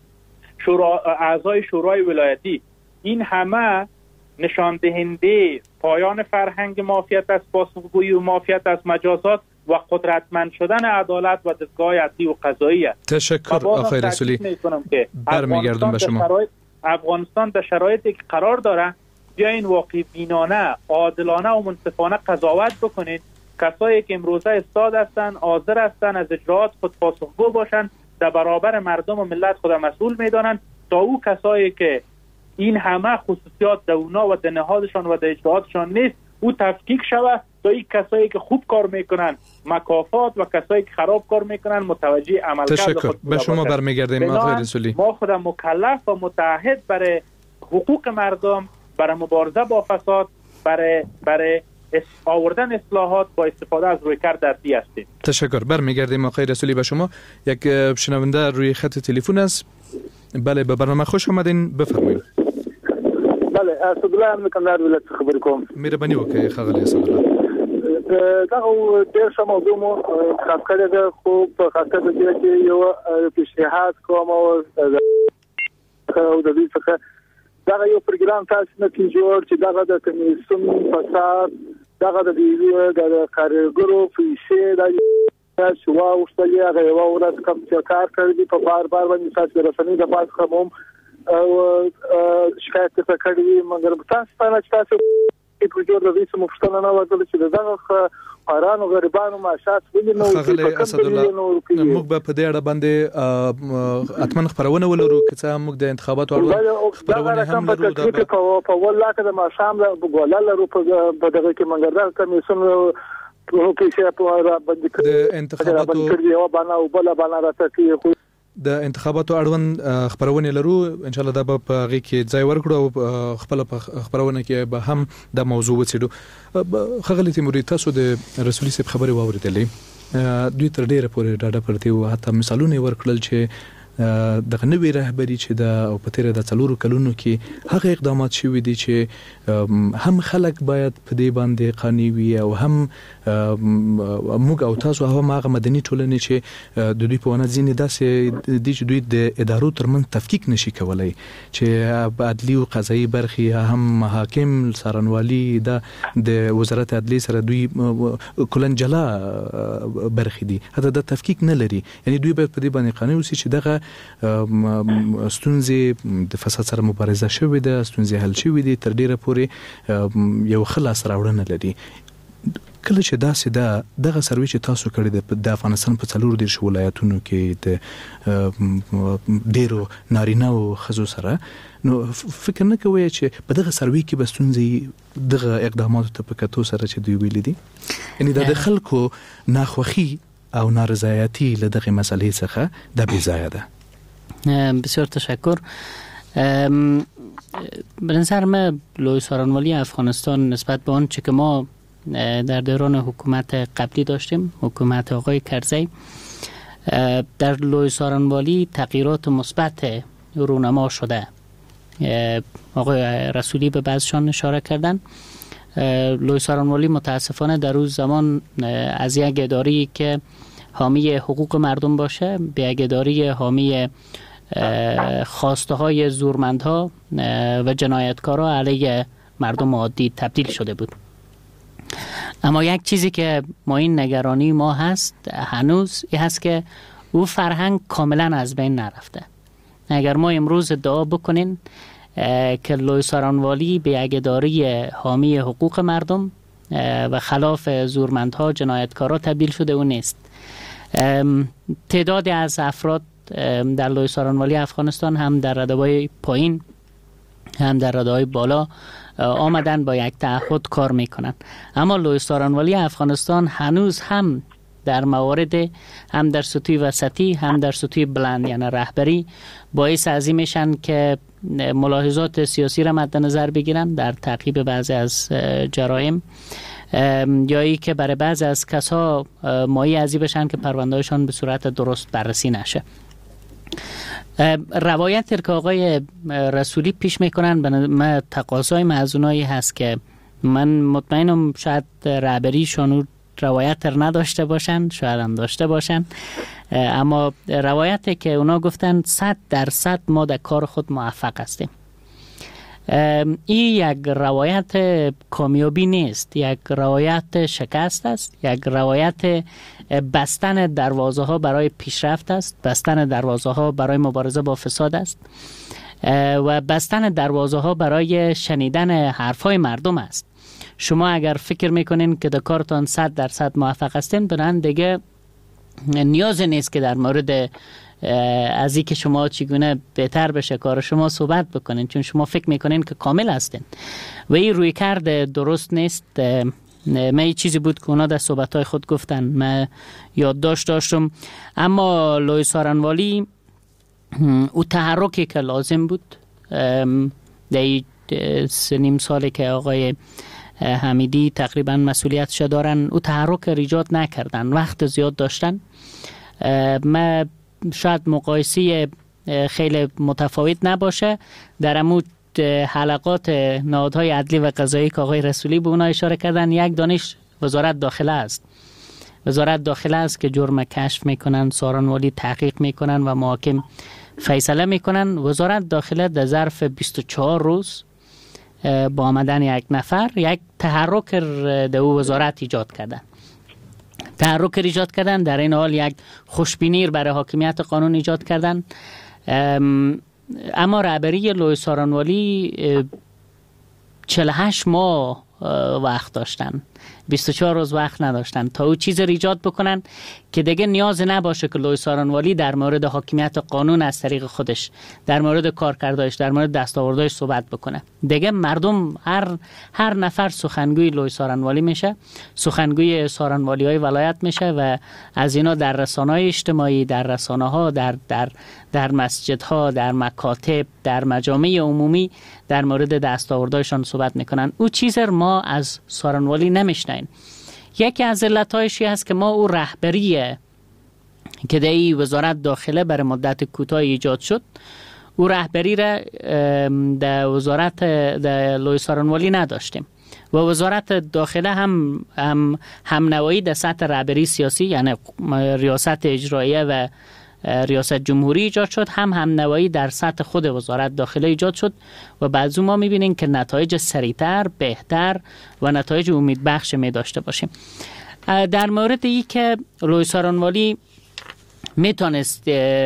اعضای شورای ولایتی، این همه نشان دهنده پایان فرهنگ معافیت از پاسخگویی و معافیت از مجازات و قدرتمند شدن عدالت و دستگاه عدلی و قضایی است. تشکر آقای رسولی. برمیگردم به شما. افغانستان در شرایطی که قرار داره بیاین واقع بینانه، عادلانه و منصفانه قضاوت بکنید. کسایی که امروزه استاد هستن، حاضر هستن از اجراعات خود پاسخگو باشن، در برابر مردم و ملت خود مسئول میدانن، تا او کسایی که این همه خصوصیات در اونا و در نهادشان و در اجراعاتشان نیست او تفکیک شود، تا این کسایی که خوب کار میکنن مکافات و کسایی که خراب کار میکنن متوجه عملکرد خود به شما برمیگردیم آقای رسولی. ما خودم مکلف و متعهد برای حقوق مردم، برای مبارزه با فساد، برای آوردن اصلاحات با استفاده از رویکرد دستی هستیم. تشکر. برمیگردیم آقای رسولی به شما. یک شنونده روی خط تلفن است. بله، به برنامه خوش آمدین، بفرمایید. بله، اسدالله میکنم در ولایت خبر کوم. مهرباني وکړئ ښاغلی اسدالله. دا ډېر ښه موضوع مو انتخاب کړې ده، خو په خاطر د دې چې یو پیشنهاد کوم او د دې څخه دا یو پروګرام تاسو نه کې جوړ چې دا د کمیسیون فساد دا د کارګرو پیسې دا شوا اوستلې هغه یو ورځ کوم چې کار کوي په بار باندې تاسو رسنۍ د پاس کوم او شکایت څه کوي، مګر تاسو نه تاسو په جوړ د دې مفصله نه وځل چې دغه قران او غریبانو معاشات ولینو خغلی اسدالله موږ په دې اړه باندې اتمن خبرونه ولرو چې موږ د انتخاباتو اړه خبرونه هم لرو په ولاکه د ماشام له ګولل لرو په دغه کې مګر دا کمیسیون نو پیسې په را باندې د انتخاباتو یو باندې او بل باندې راته کې د انتخاباتو اړوند خبرونه لرو ان شاء الله دا په غي کې ځای ورکړو او خپل خبرونه کې به هم د موضوع وڅېړو. خغلی تیموري تاسو د رسولي صاحب خبره واوریدلې دوی تر ډیره پورې ډاډه پرتی او حتی مثالونه ورکړل چې د نوې رهبری چې د او په تیر د 4 کلونو کې هغه اقدامات شوي دي چې هم خلک باید په دې باندې قانوني وي او هم موږ او تاسو هم هغه مدني ټولنې چې د دوی په ونه ځینې داسې دي چې دوی د ادارو ترمن تفکیک نشي کولای چې عدلي او قضایي برخې هم محاکم څارنوالي د وزارت عدلیه سره دوی کلن جلا برخې دي حتی د تفکیک نه لري. یعنی دوی باید په دې باندې قانوني وي چې دغه ستونزې د فساد سره مبارزه شوې ده، ستونزې حل شوې دي، تر ډیره پورې یو خلاص راوړنه لري. کله چې داسې دغه سروي چې تاسو کړی د افغانستان په 4 ولایتونو کې د ډیرو نارینه او ښځو سره، نو فکر نه کوئ چې په دغه سروي کې به ستونزې دغه اقداماتو ته په کتو سره چې دوی ویلي دي، یعنی د خلکو ناخوښي او نارضایتی له دغه مسئله څخه د بی ځایه ده؟ بسیار تشکر. به نظر من لوی سارنوالی افغانستان نسبت به آنچه که ما در دوران حکومت قبلی داشتیم، حکومت آقای کرزی، در لوی سارنوالی تغییرات مثبت رونما شده. آقای رسولی به بعضشان اشاره کردن. لوی سارنوالی متاسفانه در روز زمان از یک اداری که حامی حقوق مردم باشه به یک اداری حامی خواسته های زورمندها و جنایتکارها علیه مردم عادی تبدیل شده بود. اما یک چیزی که ما این نگرانی ما هست هنوز این هست که او فرهنگ کاملا از بین نرفته. اگر ما امروز ادعا بکنین که لوی سارنوالی به یک اداری حامی حقوق مردم و خلاف زورمندها جنایتکارها تبدیل شده، او نیست. تعدادی از افراد در لوی سارنوالی افغانستان هم در رده‌های پایین هم در رده‌های بالا آمدن با یک تعهد کار میکنن، اما لوی سارنوالی افغانستان هنوز هم در موارد هم در سطوح وسطی هم در سطوح بلند یعنی رهبری باعث ازی میشن که ملاحظات سیاسی را مد نظر بگیرن در تعقیب بعضی از جرایم، یا ای که برای بعضی از کسا مایه ازی بشن که پروندهشان به صورت درست بررسی نشه. روایتی که آقای رسولی پیش میکنن من تقاضای معزونایی هست که من مطمئنم شاید رهبریشون روایت نداشته باشن، شاید هم داشته باشن، اما روایتی که اونا گفتن 100% ما در کار خود موفق هستیم. این یک روایت کامیابی نیست، یک روایت شکست است، یک روایت بستن دروازه ها برای پیشرفت است، بستن دروازه ها برای مبارزه با فساد است و بستن دروازه ها برای شنیدن حرف های مردم است. شما اگر فکر میکنین که در کارتان 100% موفق هستین، بنابراین دیگه نیاز نیست که در مورد از این که شما چگونه بهتر بشه کار شما صحبت بکنین، چون شما فکر میکنین که کامل هستین و این روی کرد درست نیست. من این چیزی بود که اونا در صحبتهای خود گفتن، من یادداشت داشتم. اما لوی سارنوالی او تحرکی که لازم بود در 3.5 سالی که آقای حمیدی تقریبا مسئولیتش دارن، او تحرک ایجاد نکردن، وقت زیاد داشتن. ما شاید مقایسه خیلی متفاوت نباشه در امود حلقات نهادهای عدلی و قضایی که آقای رسولی به اونا اشاره کردن. یک دانش وزارت داخله است، وزارت داخله است که جرم کشف میکنن، سارنوالی تحقیق میکنن و محاکم فیصله میکنن. وزارت داخله در ظرف 24 روز با آمدن یک نفر یک تحرک در وزارت ایجاد کردن. تحرک ایجاد کردن، در این حال یک خوشبینی برای حاکمیت قانون ایجاد کردن. اما رهبری لوی سارنوالی 48 ماه وقت داشتن، 24 روز وقت نداشتن تا او چیز ایجاد بکنن که دیگه نیاز نباشه که لوی سارنوالی در مورد حاکمیت قانون از طریق خودش، در مورد کارکردش، در مورد دستاوردش صحبت بکنه. دیگه مردم هر نفر سخنگوی لوی سارنوالی میشه، سخنگوی سارنوالی های ولایت میشه و از اینا در رسانه‌های اجتماعی، در رسانه ها، در مسجد ها، در مکاتب، در مجامع عمومی در مورد دستاوردهایشان صحبت میکنن. او چیز ما از سارنوالی نمیشنیم. یکی از علتایشی هست که ما او رهبری که در وزارت داخله برای مدت کوتاه ایجاد شد، او رهبری را در وزارت در لوی سارنوالی نداشتیم و وزارت داخله هم نوایی در سطح رهبری سیاسی، یعنی ریاست اجراییه و ریاست جمهوری ایجاد شد، هم نوایی در سطح خود وزارت داخله ایجاد شد و بعضی ما میبینیم که نتایج سریعتر، بهتر و نتایج امیدبخش می داشته باشیم. در مورد ای که لوی سارنوالی میتونست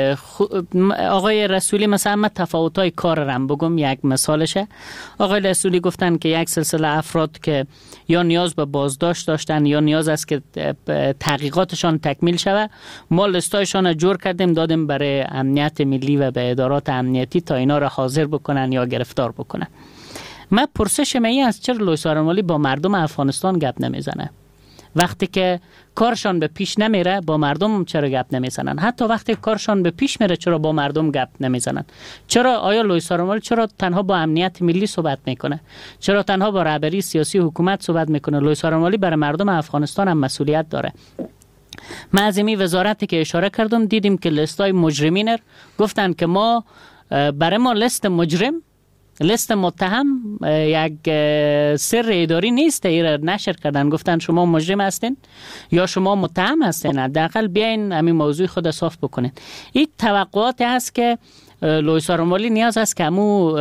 آقای رسولی مثلا من تفاوت‌های کار رم بگم، یک مثالشه. آقای رسولی گفتن که یک سلسله افراد که یا نیاز به بازداشت داشتن یا نیاز است که تحقیقاتشان تکمیل شود، ما لستایشان جور کردیم دادیم برای امنیت ملی و به ادارات امنیتی تا اینا را حاضر بکنن یا گرفتار بکنن. من پرسش می است چرا لوی سارنوالی با مردم افغانستان گپ نمیزنه؟ وقتی که کارشان به پیش نمیره با مردم چرا گپ نمیزنن؟ حتی وقتی کارشان به پیش میره چرا با مردم گپ نمیزنن؟ چرا آیا لوی سارنوالی چرا تنها با امنیت ملی صحبت میکنه؟ چرا تنها با رهبری سیاسی حکومت صحبت میکنه؟ لوی سارنوالی برای مردم افغانستان هم مسئولیت داره. من از این وزارتی که اشاره کردم دیدیم که لیستای مجرمین گفتن که ما برای ما لیست مجرم، لیست متهم یک سر اداری نیست، ایره نشر کردن، گفتن شما مجرم هستین یا شما متهم هستین، حداقل بیاین همین موضوع خود صاف بکنین. این توقعاتی هست که لوی سارنوالی نیاز است که همو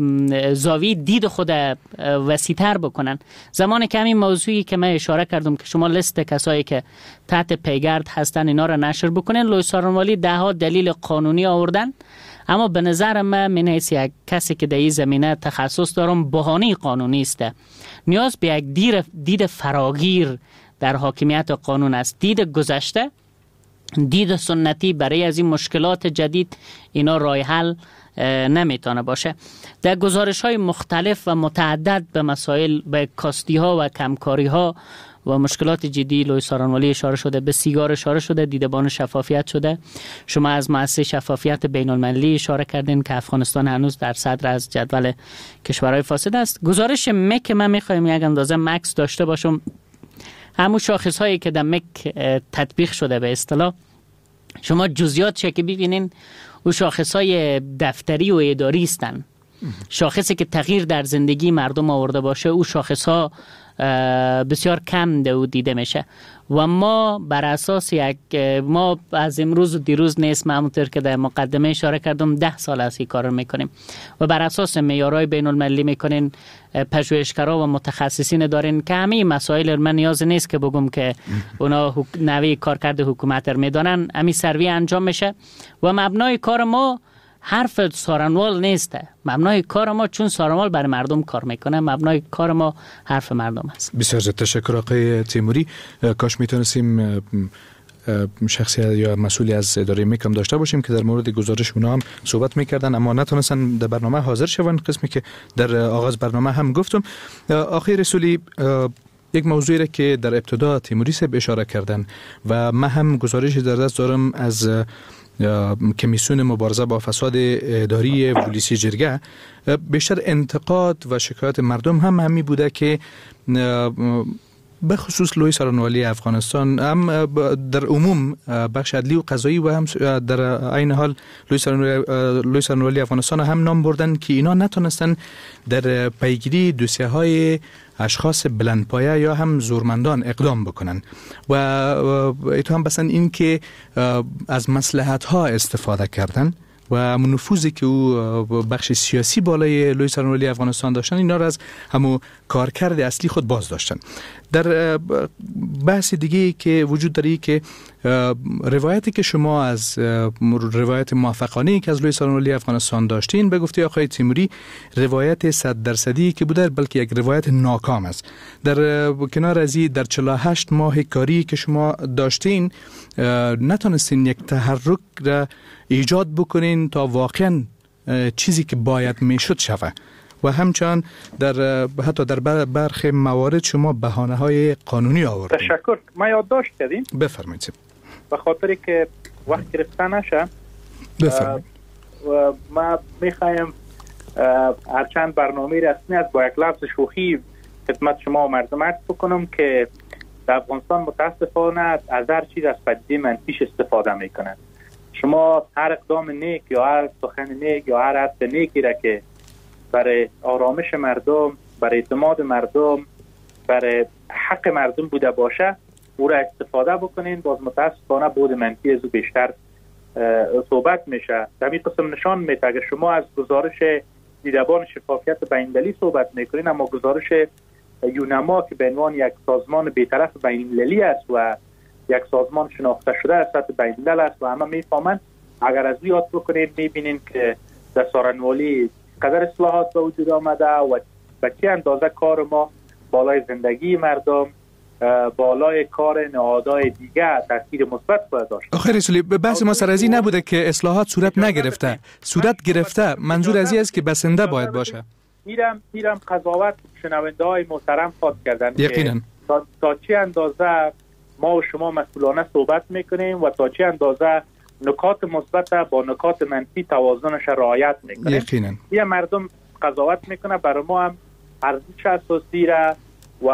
زاویه دید خود وسیع‌تر بکنن. زمانی که همین موضوعی که من اشاره کردم که شما لیست کسایی که تحت پیگرد هستن اینا را نشر بکنین، لوی سارنوالی ده ها دلیل قانونی آوردن، اما به نظر من نیست یک کسی که در این زمینه تخصص دارم بهانه قانونی است. نیاز به یک دید فراگیر در حاکمیت قانون است، دید گذشته، دید سنتی برای از این مشکلات جدید اینا راه حل نمیتونه باشه. در گزارش های مختلف و متعدد به مسائل، به کاستی ها و کمکاری ها و مشکلات جدی لوی سارنوالی اشاره شده، به سیگار اشاره شده، دیدبان شفافیت شده. شما از مؤسسه شفافیت بین المللی اشاره کردین که افغانستان هنوز در صدر از جدول کشورهای فاسد است. گزارش مک من میخوایم یک اندازه مکس داشته باشم، همون شاخص هایی که در مک تطبیق شده به اصطلاح، شما جزئیات چه که ببینین او شاخص های دفتری و اداری هستن. شاخصی که تغییر در زندگی مردم آورده باشه او شاخص ها بسیار کم دیده میشه و ما بر اساس ما از امروز و دیروز نیست، من همونطور که در مقدمه اشاره کردم 10 سال از این کار رو میکنیم و بر اساس معیارهای بین المللی میکنین، پژوهشگرا و متخصصین دارین که همه مسائل من نیاز نیست که بگم که اونا نوی کارکرد حکومت رو میدانن، همین سروی انجام میشه و مبنای کار ما حرف سارنوال نیسته. مبنای کار ما، چون سارنوال برای مردم کار میکنه، مبنای کار ما حرف مردم است. بسیار زیاد تشکر آقای تیموری. کاش میتونستیم شخصیت یا مسئولی از اداره میکم داشته باشیم که در مورد گزارش اونا هم صحبت میکردن، اما نتونستن در برنامه حاضر شون. قسمی که در آغاز برنامه هم گفتم. آقای رسولی، یک موضوعی را که در ابتدا تیموری صاحب اشاره کردن و من هم گزارش در دست دارم از کمیسیون مبارزه با فساد اداری ولسی جرگه، بیشتر انتقاد و شکایت مردم هم همی بوده که به خصوص لوی سارنوالی افغانستان هم در عموم بخش عدلی و قضایی و هم در عین حال لوی سارنوالی افغانستان هم نام بردن که اینا نتونستن در پیگیری دوسیه های اشخاص بلندپایه یا هم زورمندان اقدام بکنن و اتهام بسن این که از مصلحت ها استفاده کردن و نفوذی که او بخش سیاسی بالای لوی سارنوالی افغانستان داشتن اینا را از همو کارکرد اصلی خود باز داشتن. در بحث دیگه که وجود داره که روایتی که شما از روایت موفقانه‌ای که از لوی سارنوالی افغانستان داشتین به گفته آقای تیموری روایت 100% که بوده، بلکه یک روایت ناکام است. در کنار از این در 48 ماه کاری که شما داشتین نتونستین یک تحرک را ایجاد بکنین تا واقعا چیزی که باید میشد شوه و همچنان حتی در برخی موارد شما بهانه‌های قانونی آوردین. تشکر. ما یادداشت کردیم. بفرمایید. به خاطر که وقت گرفته نشه بفرمایید. ما میخوایم هرچند برنامه رسمی است با یک لفظ شوخی خدمت شما و مردم عرض بکنم که در افغانستان متاسفانه از هر چیز از پدیده منفیش استفاده میکنند. شما هر اقدام نیک یا هر سخن نیک یا هر حرف نیکی را که برای آرامش مردم، برای اعتماد مردم، برای حق مردم بوده باشه او را استفاده بکنین، باز متاسفانه بود منفی از او بیشتر صحبت میشه. در این قسم نشان میده اگر شما از گزارش دیدبان شفافیت بین‌المللی صحبت میکنین، اما گزارش یونما که به عنوان یک سازمان بی‌طرف بین‌المللی است و یک سازمان شناخته شده از سطح بین‌الملل است و همه میفهمند، اگر از یاد بکنین میبینین که در سارنوالی قدر اصلاحات به وجود آمده و به چه اندازه کار ما بالای زندگی مردم، بالای کار نهادهای دیگه تاثیر مثبت باید داشت. آخه رسولی بحث ما سر از این نبوده که اصلاحات صورت نگرفته، صورت گرفته. منظور از این است که بسنده باید باشه. میرم قضاوت شنونده های محترم خواهد کردن یقینا تا چه اندازه ما و شما مسئولانه صحبت میکنیم و تا چه اندازه نکات مثبت با نکات منفی توازنش رعایت میکنیم. یقینا یه مردم قضاوت میکنه، برای ما هم ارزش اساسی را و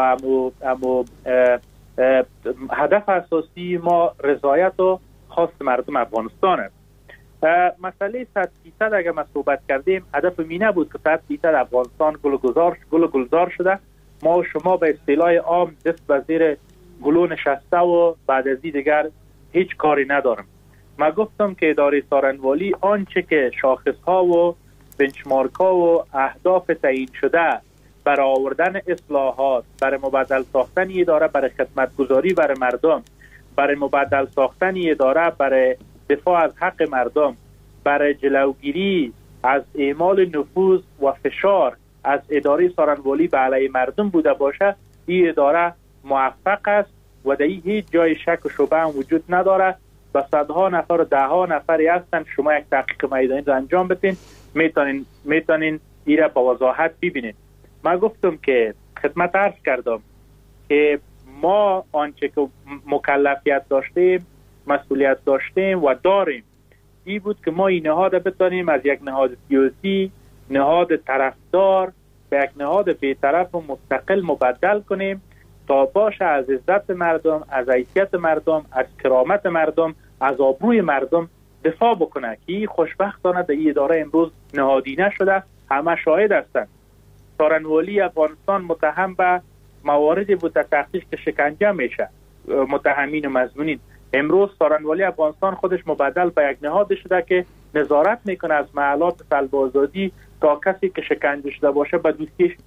هدف اساسی ما رضایت و خواست مردم افغانستان است. مسئله 100% اگر ما صحبت کردیم، هدف می نبود که 100% افغانستان گل گلزار شده، ما و شما به اصطلاح عام دست به زیر گلو نشسته و بعد از این دیگر هیچ کاری ندارم. ما گفتم که اداره سارنوالی آنچه که شاخص‌ها و بنچمارک‌ها و اهداف تعیین شده برای آوردن اصلاحات، برای مبدل ساختن اداره، برای خدمتگزاری برای مردم، برای مبدل ساختن اداره، برای دفاع از حق مردم، برای جلوگیری از اعمال نفوذ و فشار از اداره سارنوالی به علیه مردم بوده باشه، این اداره موفق است و در هیچ جای شک و شبهه هم وجود نداره. و صدها نفر و دهها نفری هستن، شما یک تحقیق میدانی را انجام بدین، میتونین این را با وضاحت ببینین. من گفتم که خدمت عرض کردم که ما آنچه که مکلفیت داشتیم، مسئولیت داشتیم و داریم، این بود که ما این نهاد بتونیم از یک نهاد سیاسی، نهاد طرفدار به یک نهاد بی‌طرف و مستقل مبدل کنیم تا باشه از عزت مردم، از حیثیت مردم، از کرامت مردم، از آبروی مردم دفاع بکنه که خوشبختانه در این اداره امروز نهادی نشده. همه شاهد هستند. سارنوالی افغانستان متهم به مواردی بود در تحقیق که شکنجه میشه متهمین و مظنونین. امروز سارنوالی افغانستان خودش مبدل به یک نهاد شده که نظارت میکنه از محلات سلب آزادی تا کسی که شکنجه شده باشه به دوستیش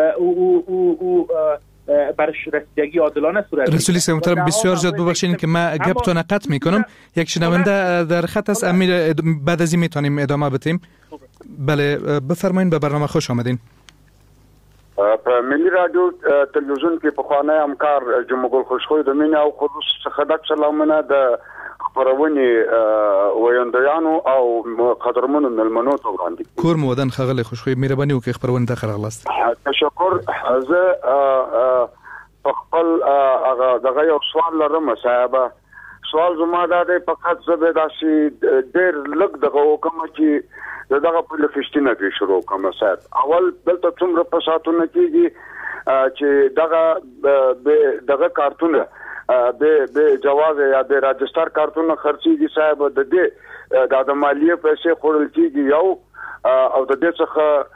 او برش رسیدگی عادلانه صورت. رسولی سه محترم بسیار زیاد ببخشید که من گپتون قطع میکنم. یک شنونده در خط است، امیر بعد از این میتونیم ادامه بدیم. بله بفرمایید، به برنامه خوش آمدین. په ملي رادیو تلویزیون کې په خوانه همکار جمهور خوشخوی د مینه او خلوص څخه د سلامونه د خبرونې ویاندیانو او قدرمنو ملمنو ته وړاندې کور مودن خغل خوشخوی مهرباني وکړئ خبرونه ته خراغلاست. تشکر. زه په خپل هغه دغه یو سوال لرم صاحب. سوال زما دا دی، فقط زه به داسې ډېر لږ دغه وکم چې دغه په لفشتینه کې شروع کوم صاحب. اول دلته څومره فساتونه کیږي چې دغه کارتونه به جواز یا به راجستر کارتونه خرڅيږي صاحب. د دې د مالیه پیسې خورل کیږي یو، او د دې څخه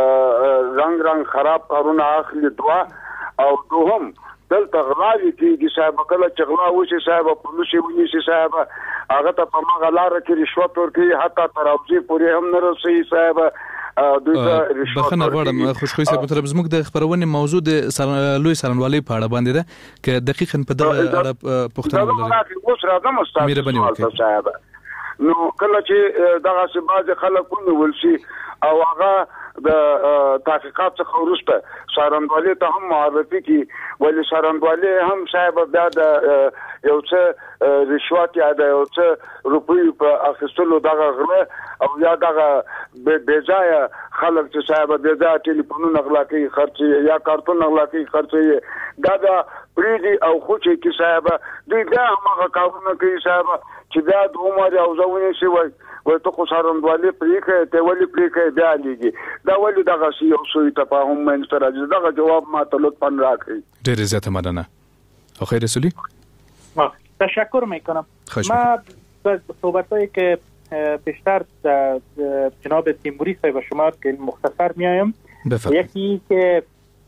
رنگ خراب کارونه اخلي دوا، او دوهم دلته غلاوی کیږي صاحب. کله چې غلا وشي صاحب پولیس ونیسي صاحب، هغه ته په مغه لار کې رشوت ورکړي، حتی تر اوځي پورې هم نه رسي صاحب. دوی ته رشوت بخنه غواړم خوشخوي صاحب مطلب زموږ د خبرونې موضوع د لوی څارنوالۍ په اړه باندې ده که دقیقاً په دغه اړه پوښتنه ولرئ. اوس راځم استاد صاحب، نو کله چې دغه څه بعض خلک ونیول شي او هغه د تحقیقات څخه وروسته څارنوالۍ ته هم معرفي کی، ولې څارنوالۍ هم صاحب بیا د یو څه رشوت یا د یو څه روپۍ په اخیستلو دغه غله او یا دغه بې ځایه خلک چې صاحب بې ځایه ټلیفونونه غلا کوي، خرڅ یا کارتون غلا کوي، خرڅ دا د پریدي او خوچې کې صاحب دوی دا هغه کارونه کوي صاحب چې دا د عمر او ځواني شي وای ته خو څارنوالۍ پریکه ته ولې پریکه بیا لګي دا ولې دغه شی او سوی تفاهم منځ راځي. دغه جواب ما ته لطفا راکړئ. ډېر زیاته مننه. آقای رسولی تشکر میکنم. ما صحبتایی که بیشتر جناب تیموری صاحب و شما که مختصر میایم، یکی که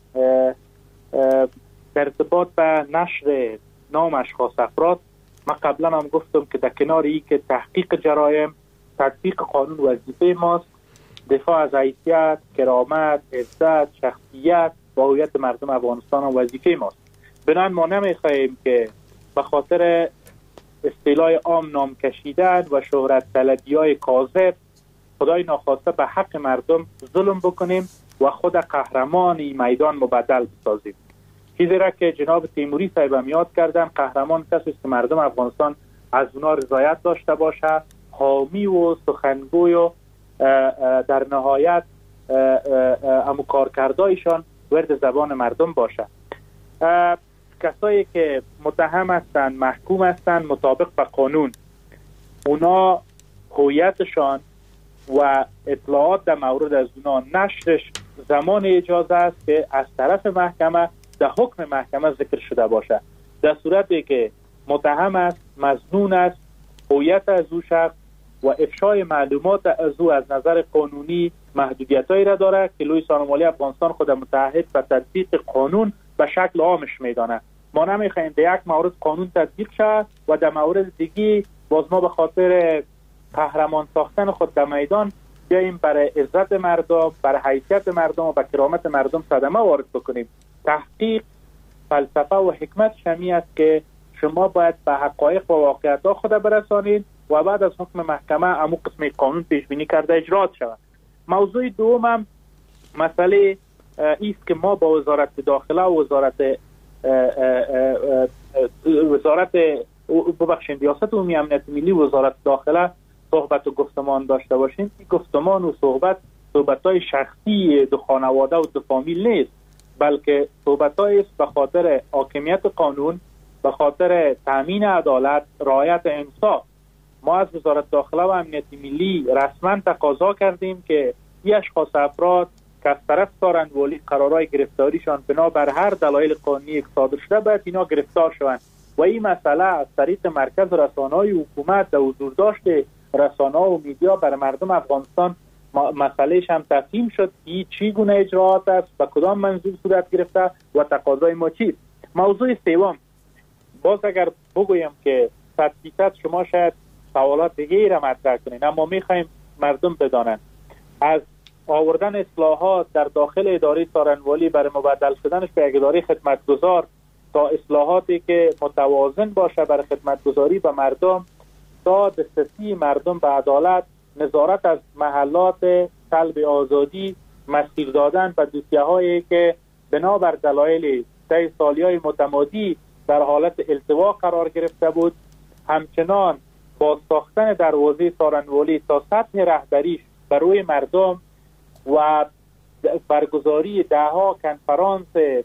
در ارتباط به نشر نام اشخاص افراد، ما قبلا هم گفتم که در کنار این که تحقیق جرایم، تطبیق قانون وظیفه ماست، دفاع از حیثیت، کرامت، عزت، شخصیت و هویت مردم افغانستان هم وظیفه ماست. بنابراین ما نمیخواهیم که به خاطر اصطلاح عام نام کشیدن و شهرت طلبی‌های کاذب خدای ناخواسته به حق مردم ظلم بکنیم و خود قهرمانی میدان مبدل بسازیم. چیزی را که جناب تیموری صاحب هم یاد کردن، قهرمان کسی است که مردم افغانستان از اونا رضایت داشته باشه، حامی و سخنگوی و در نهایت امو کارکردایشان ورد زبان مردم باشه. کسایی که متهم هستند، محکوم هستند مطابق به قانون، اونا هویتشان و اطلاعات در مورد از اونا نشرش زمان اجازه است که از طرف محکمه در حکم محکمه ذکر شده باشه. در صورتی که متهم است، مظنون است، هویت از او شخص و افشای معلومات از او از نظر قانونی محدودیتایی را داره که لوی څارنوالۍ افغانستان خود متعهد به تطبیق قانون به شکل عامش میدانه. ما نمیخوایم در یک مورد قانون تطبیق شود و در مورد دیگی باز ما به خاطر قهرمان ساختن خود در میدان بیاییم برای عزت مردم، برای حیثیت مردم و به کرامت مردم صدمه وارد بکنیم. تحقیق فلسفه و حکمت شمی است که شما باید به حقایق و واقعیت‌ها خود برسانید و بعد از حکم محکمه امو قسم قانون پیش بینی کرده اجرات شود. موضوع دوم مسئله است که ما با وزارت داخله و ریاست عمومی امنیت ملی و وزارت داخله صحبت و گفتمان داشته باشیم. این گفتمان و صحبت‌های شخصی دو خانواده و دو فامیل نیست، بلکه صحبت‌های است به خاطر حاکمیت قانون، به خاطر تامین عدالت، رعایت انصاف. ما از وزارت داخله و امنیت ملی رسما تقاضا کردیم که این اشخاص افراد که از طرف څارنوالۍ قرارهای گرفتاریشان بنابر هر دلایل قانونی صادر شده باید اینا گرفتار شوند و این مسئله از طریق مرکز رسانه‌های حکومت در حضور داشته رسانه‌ها و میدیا بر مردم افغانستان مسئلهش هم تفهیم شد که چی گونه اجراعات است، به کدام منظور صورت گرفته و تقاضای ما چیست. موضوع سوم، باز اگر بگویم که 100% شما شاید سوالات دیگه را مطرح کنین، اما میخوایم مردم بدانند از آوردن اصلاحات در داخل اداره څارنوالۍ برای مبدل شدنش به یک اداره خدمتگزار تا اصلاحاتی که متوازن باشه برای خدمتگزاری به مردم، تا دسترسی مردم به عدالت، نظارت از محلات سلب آزادی، مسیر دادن به دوسیه‌هایی که بنابر دلایل طی سالی‌های متمادی در حالت التوا قرار گرفته بود، همچنان با ساختن دروازه څارنوالۍ تا سطح رهبریش بر روی مردم و برگزاری دهها کنفرانس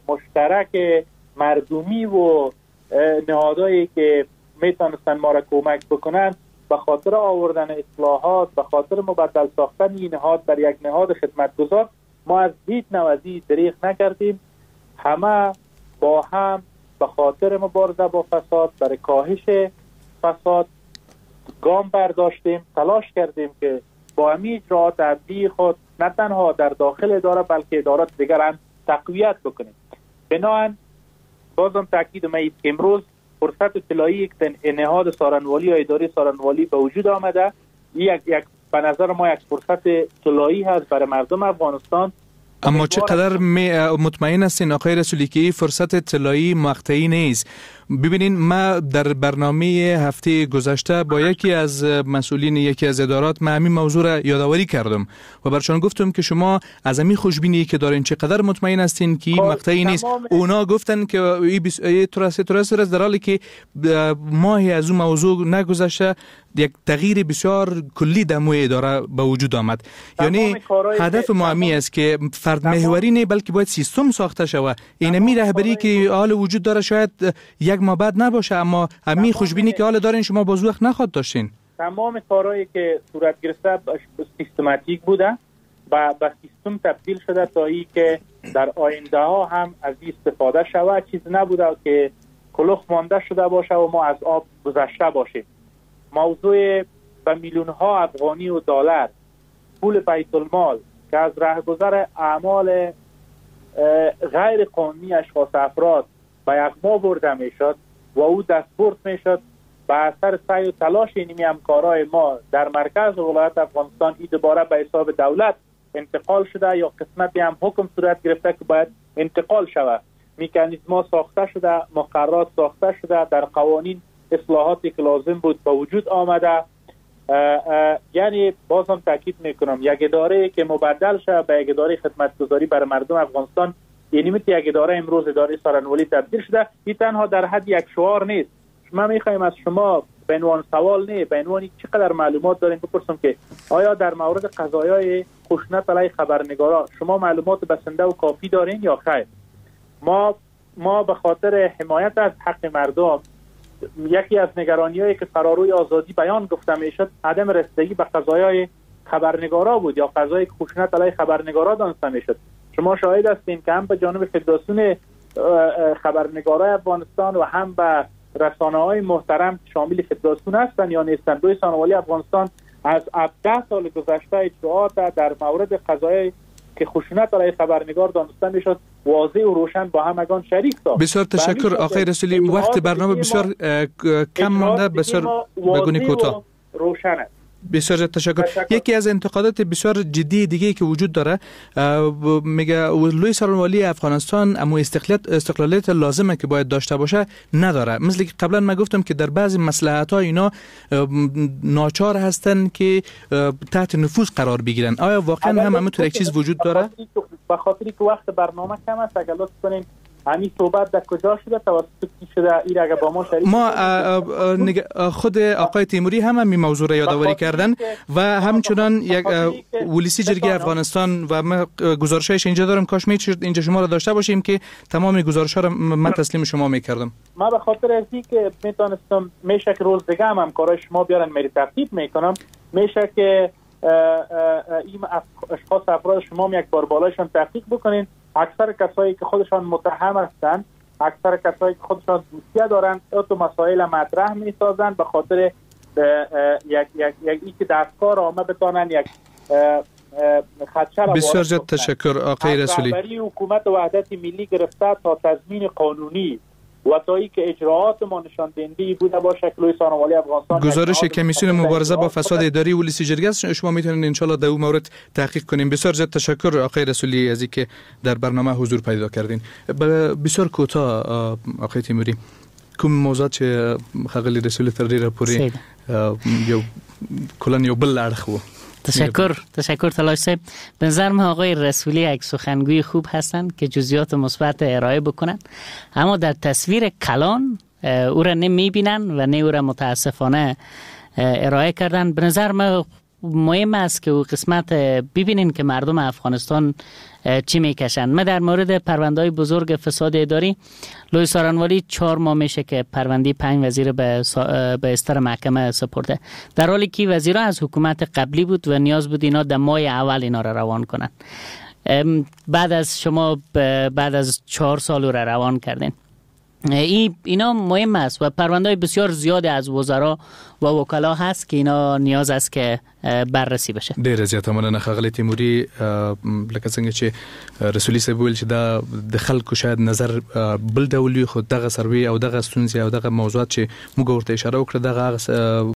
مشترک مردمی و نهادهایی که میتونستن ما را کمک بکنن به خاطر آوردن اصلاحات، به خاطر مبدل ساختن این نهاد بر یک نهاد خدمتگزار، ما از هیچ نوعی دریغ نکردیم. همه با هم به خاطر مبارزه با فساد، برای کاهش فساد گام برداشتیم، تلاش کردیم که با همین اجراعات عدلی خود نه تنها در داخل اداره بلکه ادارات دیگر هم تقویت بکنیم. بنابراین بازم تاکید ما است که امروز فرصت طلایی که نهاد څارنوالۍ یا اداره څارنوالۍ به وجود آمده، یک به نظر ما یک فرصت طلایی هست برای مردم افغانستان. اما چقدر مطمئن هستین آقای رسولی که فرصت طلایی مقطعی نیست؟ ببینین، ما در برنامه هفته گذشته با یکی از مسئولین یکی از ادارات من همین موضوع را یادآوری کردم و برشان گفتم که شما از همین خوشبینی که دارین چقدر مطمئن هستین که این مقطعی نیست. اونا گفتن که این تراست در حالی که ماهی از اون موضوع نگذشته یک تغییر بسیار کلی در موی اداره به وجود آمد. یعنی هدف ما همی است که فرد محوری نه بلکه باید سیستم ساخته شود. اینمی رهبری که حال وجود داره شاید یک ماه بعد نباشه، اما همین خوشبینی که حال دارین شما باز وقت نخواد داشتین. تمام کارهایی که صورت گرفته سیستماتیک بوده و به سیستم تبدیل شده تا ای که در آینده ها هم از این استفاده شود. چیز نبوده که کلوخ مانده شده باشه و ما از آب گذشته باشیم. موضوع به میلیون ها افغانی و دلار پول بیت المال که از رهگذر اعمال غیر قانونی اشخاص افراد به یغما برده میشد و او دستبرد میشد به اثر سعی و تلاش اینمی همکارای ما در مرکز ولایت افغانستان این دوباره به حساب دولت انتقال شده یا قسمتی هم حکم صورت گرفته که باید انتقال شود. مکانیزم‌ها ساخته شده، مقررات ساخته شده، در قوانین اصلاحاتی که لازم بود به وجود آمده. یعنی بازم تاکید میکنم یک اداره که مبدل شده به یک اداره خدمتگزاری برای مردم افغانستان، یعنی مثل یک اداره امروز اداره سارنولی تبدیل شده. این تنها در حد یک شعار نیست. ما میخوایم از شما به عنوان سوال نه، به عنوان چقدر معلومات دارین بپرسم که آیا در مورد قضایای خشونت علیه خبرنگاران شما معلومات بسنده و کافی دارین یا خیر؟ ما به خاطر حمایت از حق مردم، یکی از نگرانی‌هایی که فراروی آزادی بیان گفته میشد عدم رسیدگی به قضایای خبرنگارا بود یا قضای خشونت علیه خبرنگارا دانسته میشد. شما شاهد هستین که هم به جانب فدراسیون خبرنگارای افغانستان و هم به رسانه‌های محترم شامل فدراسیون هستند یا نیستند، دوی سانوالی افغانستان از 10 سال گذشته اطلاعات در مورد قضایای که خشونت علیه خبرنگار دانسته میشد واضح و روشن با همگان شریک ساخت. بسیار تشکر آقای رسولی. وقت برنامه بسیار کم مانده، بسیار بگونی کوتاه روشن است. بسیار تشکر. یکی از انتقادات بسیار جدی دیگه که وجود داره میگه لوی سارنوالی افغانستان اما استقلالیت لازمه که باید داشته باشه نداره. مثل که قبلا من گفتم که در بعضی مصلحت‌ها اینا ناچار هستن که تحت نفوذ قرار بگیرن. آیا واقعا هم همینطور یک چیز وجود داره؟ به خاطری که وقت برنامه کم است اگر لطف کنین همین صحبت در کجا شده توسط کی شده این اگه با ما شریک ما خود آقای تیموری هم همین موضوع را یادآوری کردن و همچنان یک ولسی جرگه افغانستان و ما گزارشش اینجا دارم، کاش میشد اینجا شما را داشته باشیم که تمام گزارش‌ها را من تسلیم شما میکردم. ما به خاطر از اینکه میتونستم میشه که روز دیگه هم کارای شما بیارن میری ترتیب میکنم، میشه که این اشخاص افراد شما یک بار بالایشان تحقیق بکنین. اکثر کسایی که خودشان متهم هستند، اکثر کسایی که خودشان دوسیه دارند تو مسائل مطرح میسازند به خاطر یک دستگاه را بتانن یک خدشه. بسیار زیاد تشکر آقای رسولی. رهبری حکومت وحدت ملی گرفته تا تضمین قانونی و تا ای که اجراعات ما نشان دهنده بوده باشه که لوی سارنوالی افغانستان گزارش کمیسیون مبارزه با فساد اداری ولسی جرگه است. شما میتونید ان شاء الله در اون مورد تحقیق کنین. بسیار زیاد تشکر آقای رسولی از اینکه در برنامه حضور پیدا کردین. بسیار کوتاه آقای تیموری، کوم موضوع چې خغلی رسول تر ډیره پوری یو کلن یو بل اړخ وو. تشکر تلاش صاحب. به نظر من آقای رسولی یک سخنگوی خوب هستند که جزئیات مثبت ارائه بکنن، اما در تصویر کلان او را نمیبینن و نه او را متاسفانه ارائه کردن. به نظر من مهم است که او قسمت ببینین که مردم افغانستان چی میکشن. من در مورد پرونده‌های بزرگ فساد اداری، لوی سارنوالی 4 ماه میشه که پرونده 5 وزیر به استر محکمه سپرده، در حالی که وزیرها از حکومت قبلی بود و نیاز بود اینا در ماه اول اینا را روان کنن. بعد از شما بعد از 4 سال را روان کردین. اینا مهم است و پرونده‌های بسیار زیاد از وزرا و وکلا هست که اینا نیاز است که بررسی بشه. ډیر زیاته مننه ښاغلی تیموري. لکه څنګه چې رسولي صاحب ویل چې دا د خلکو شاید نظر بل ډول وي، خو دغه سروي او دغه ستونزې او دغه موضوعات چې موږ ورته اشاره وکړه دغه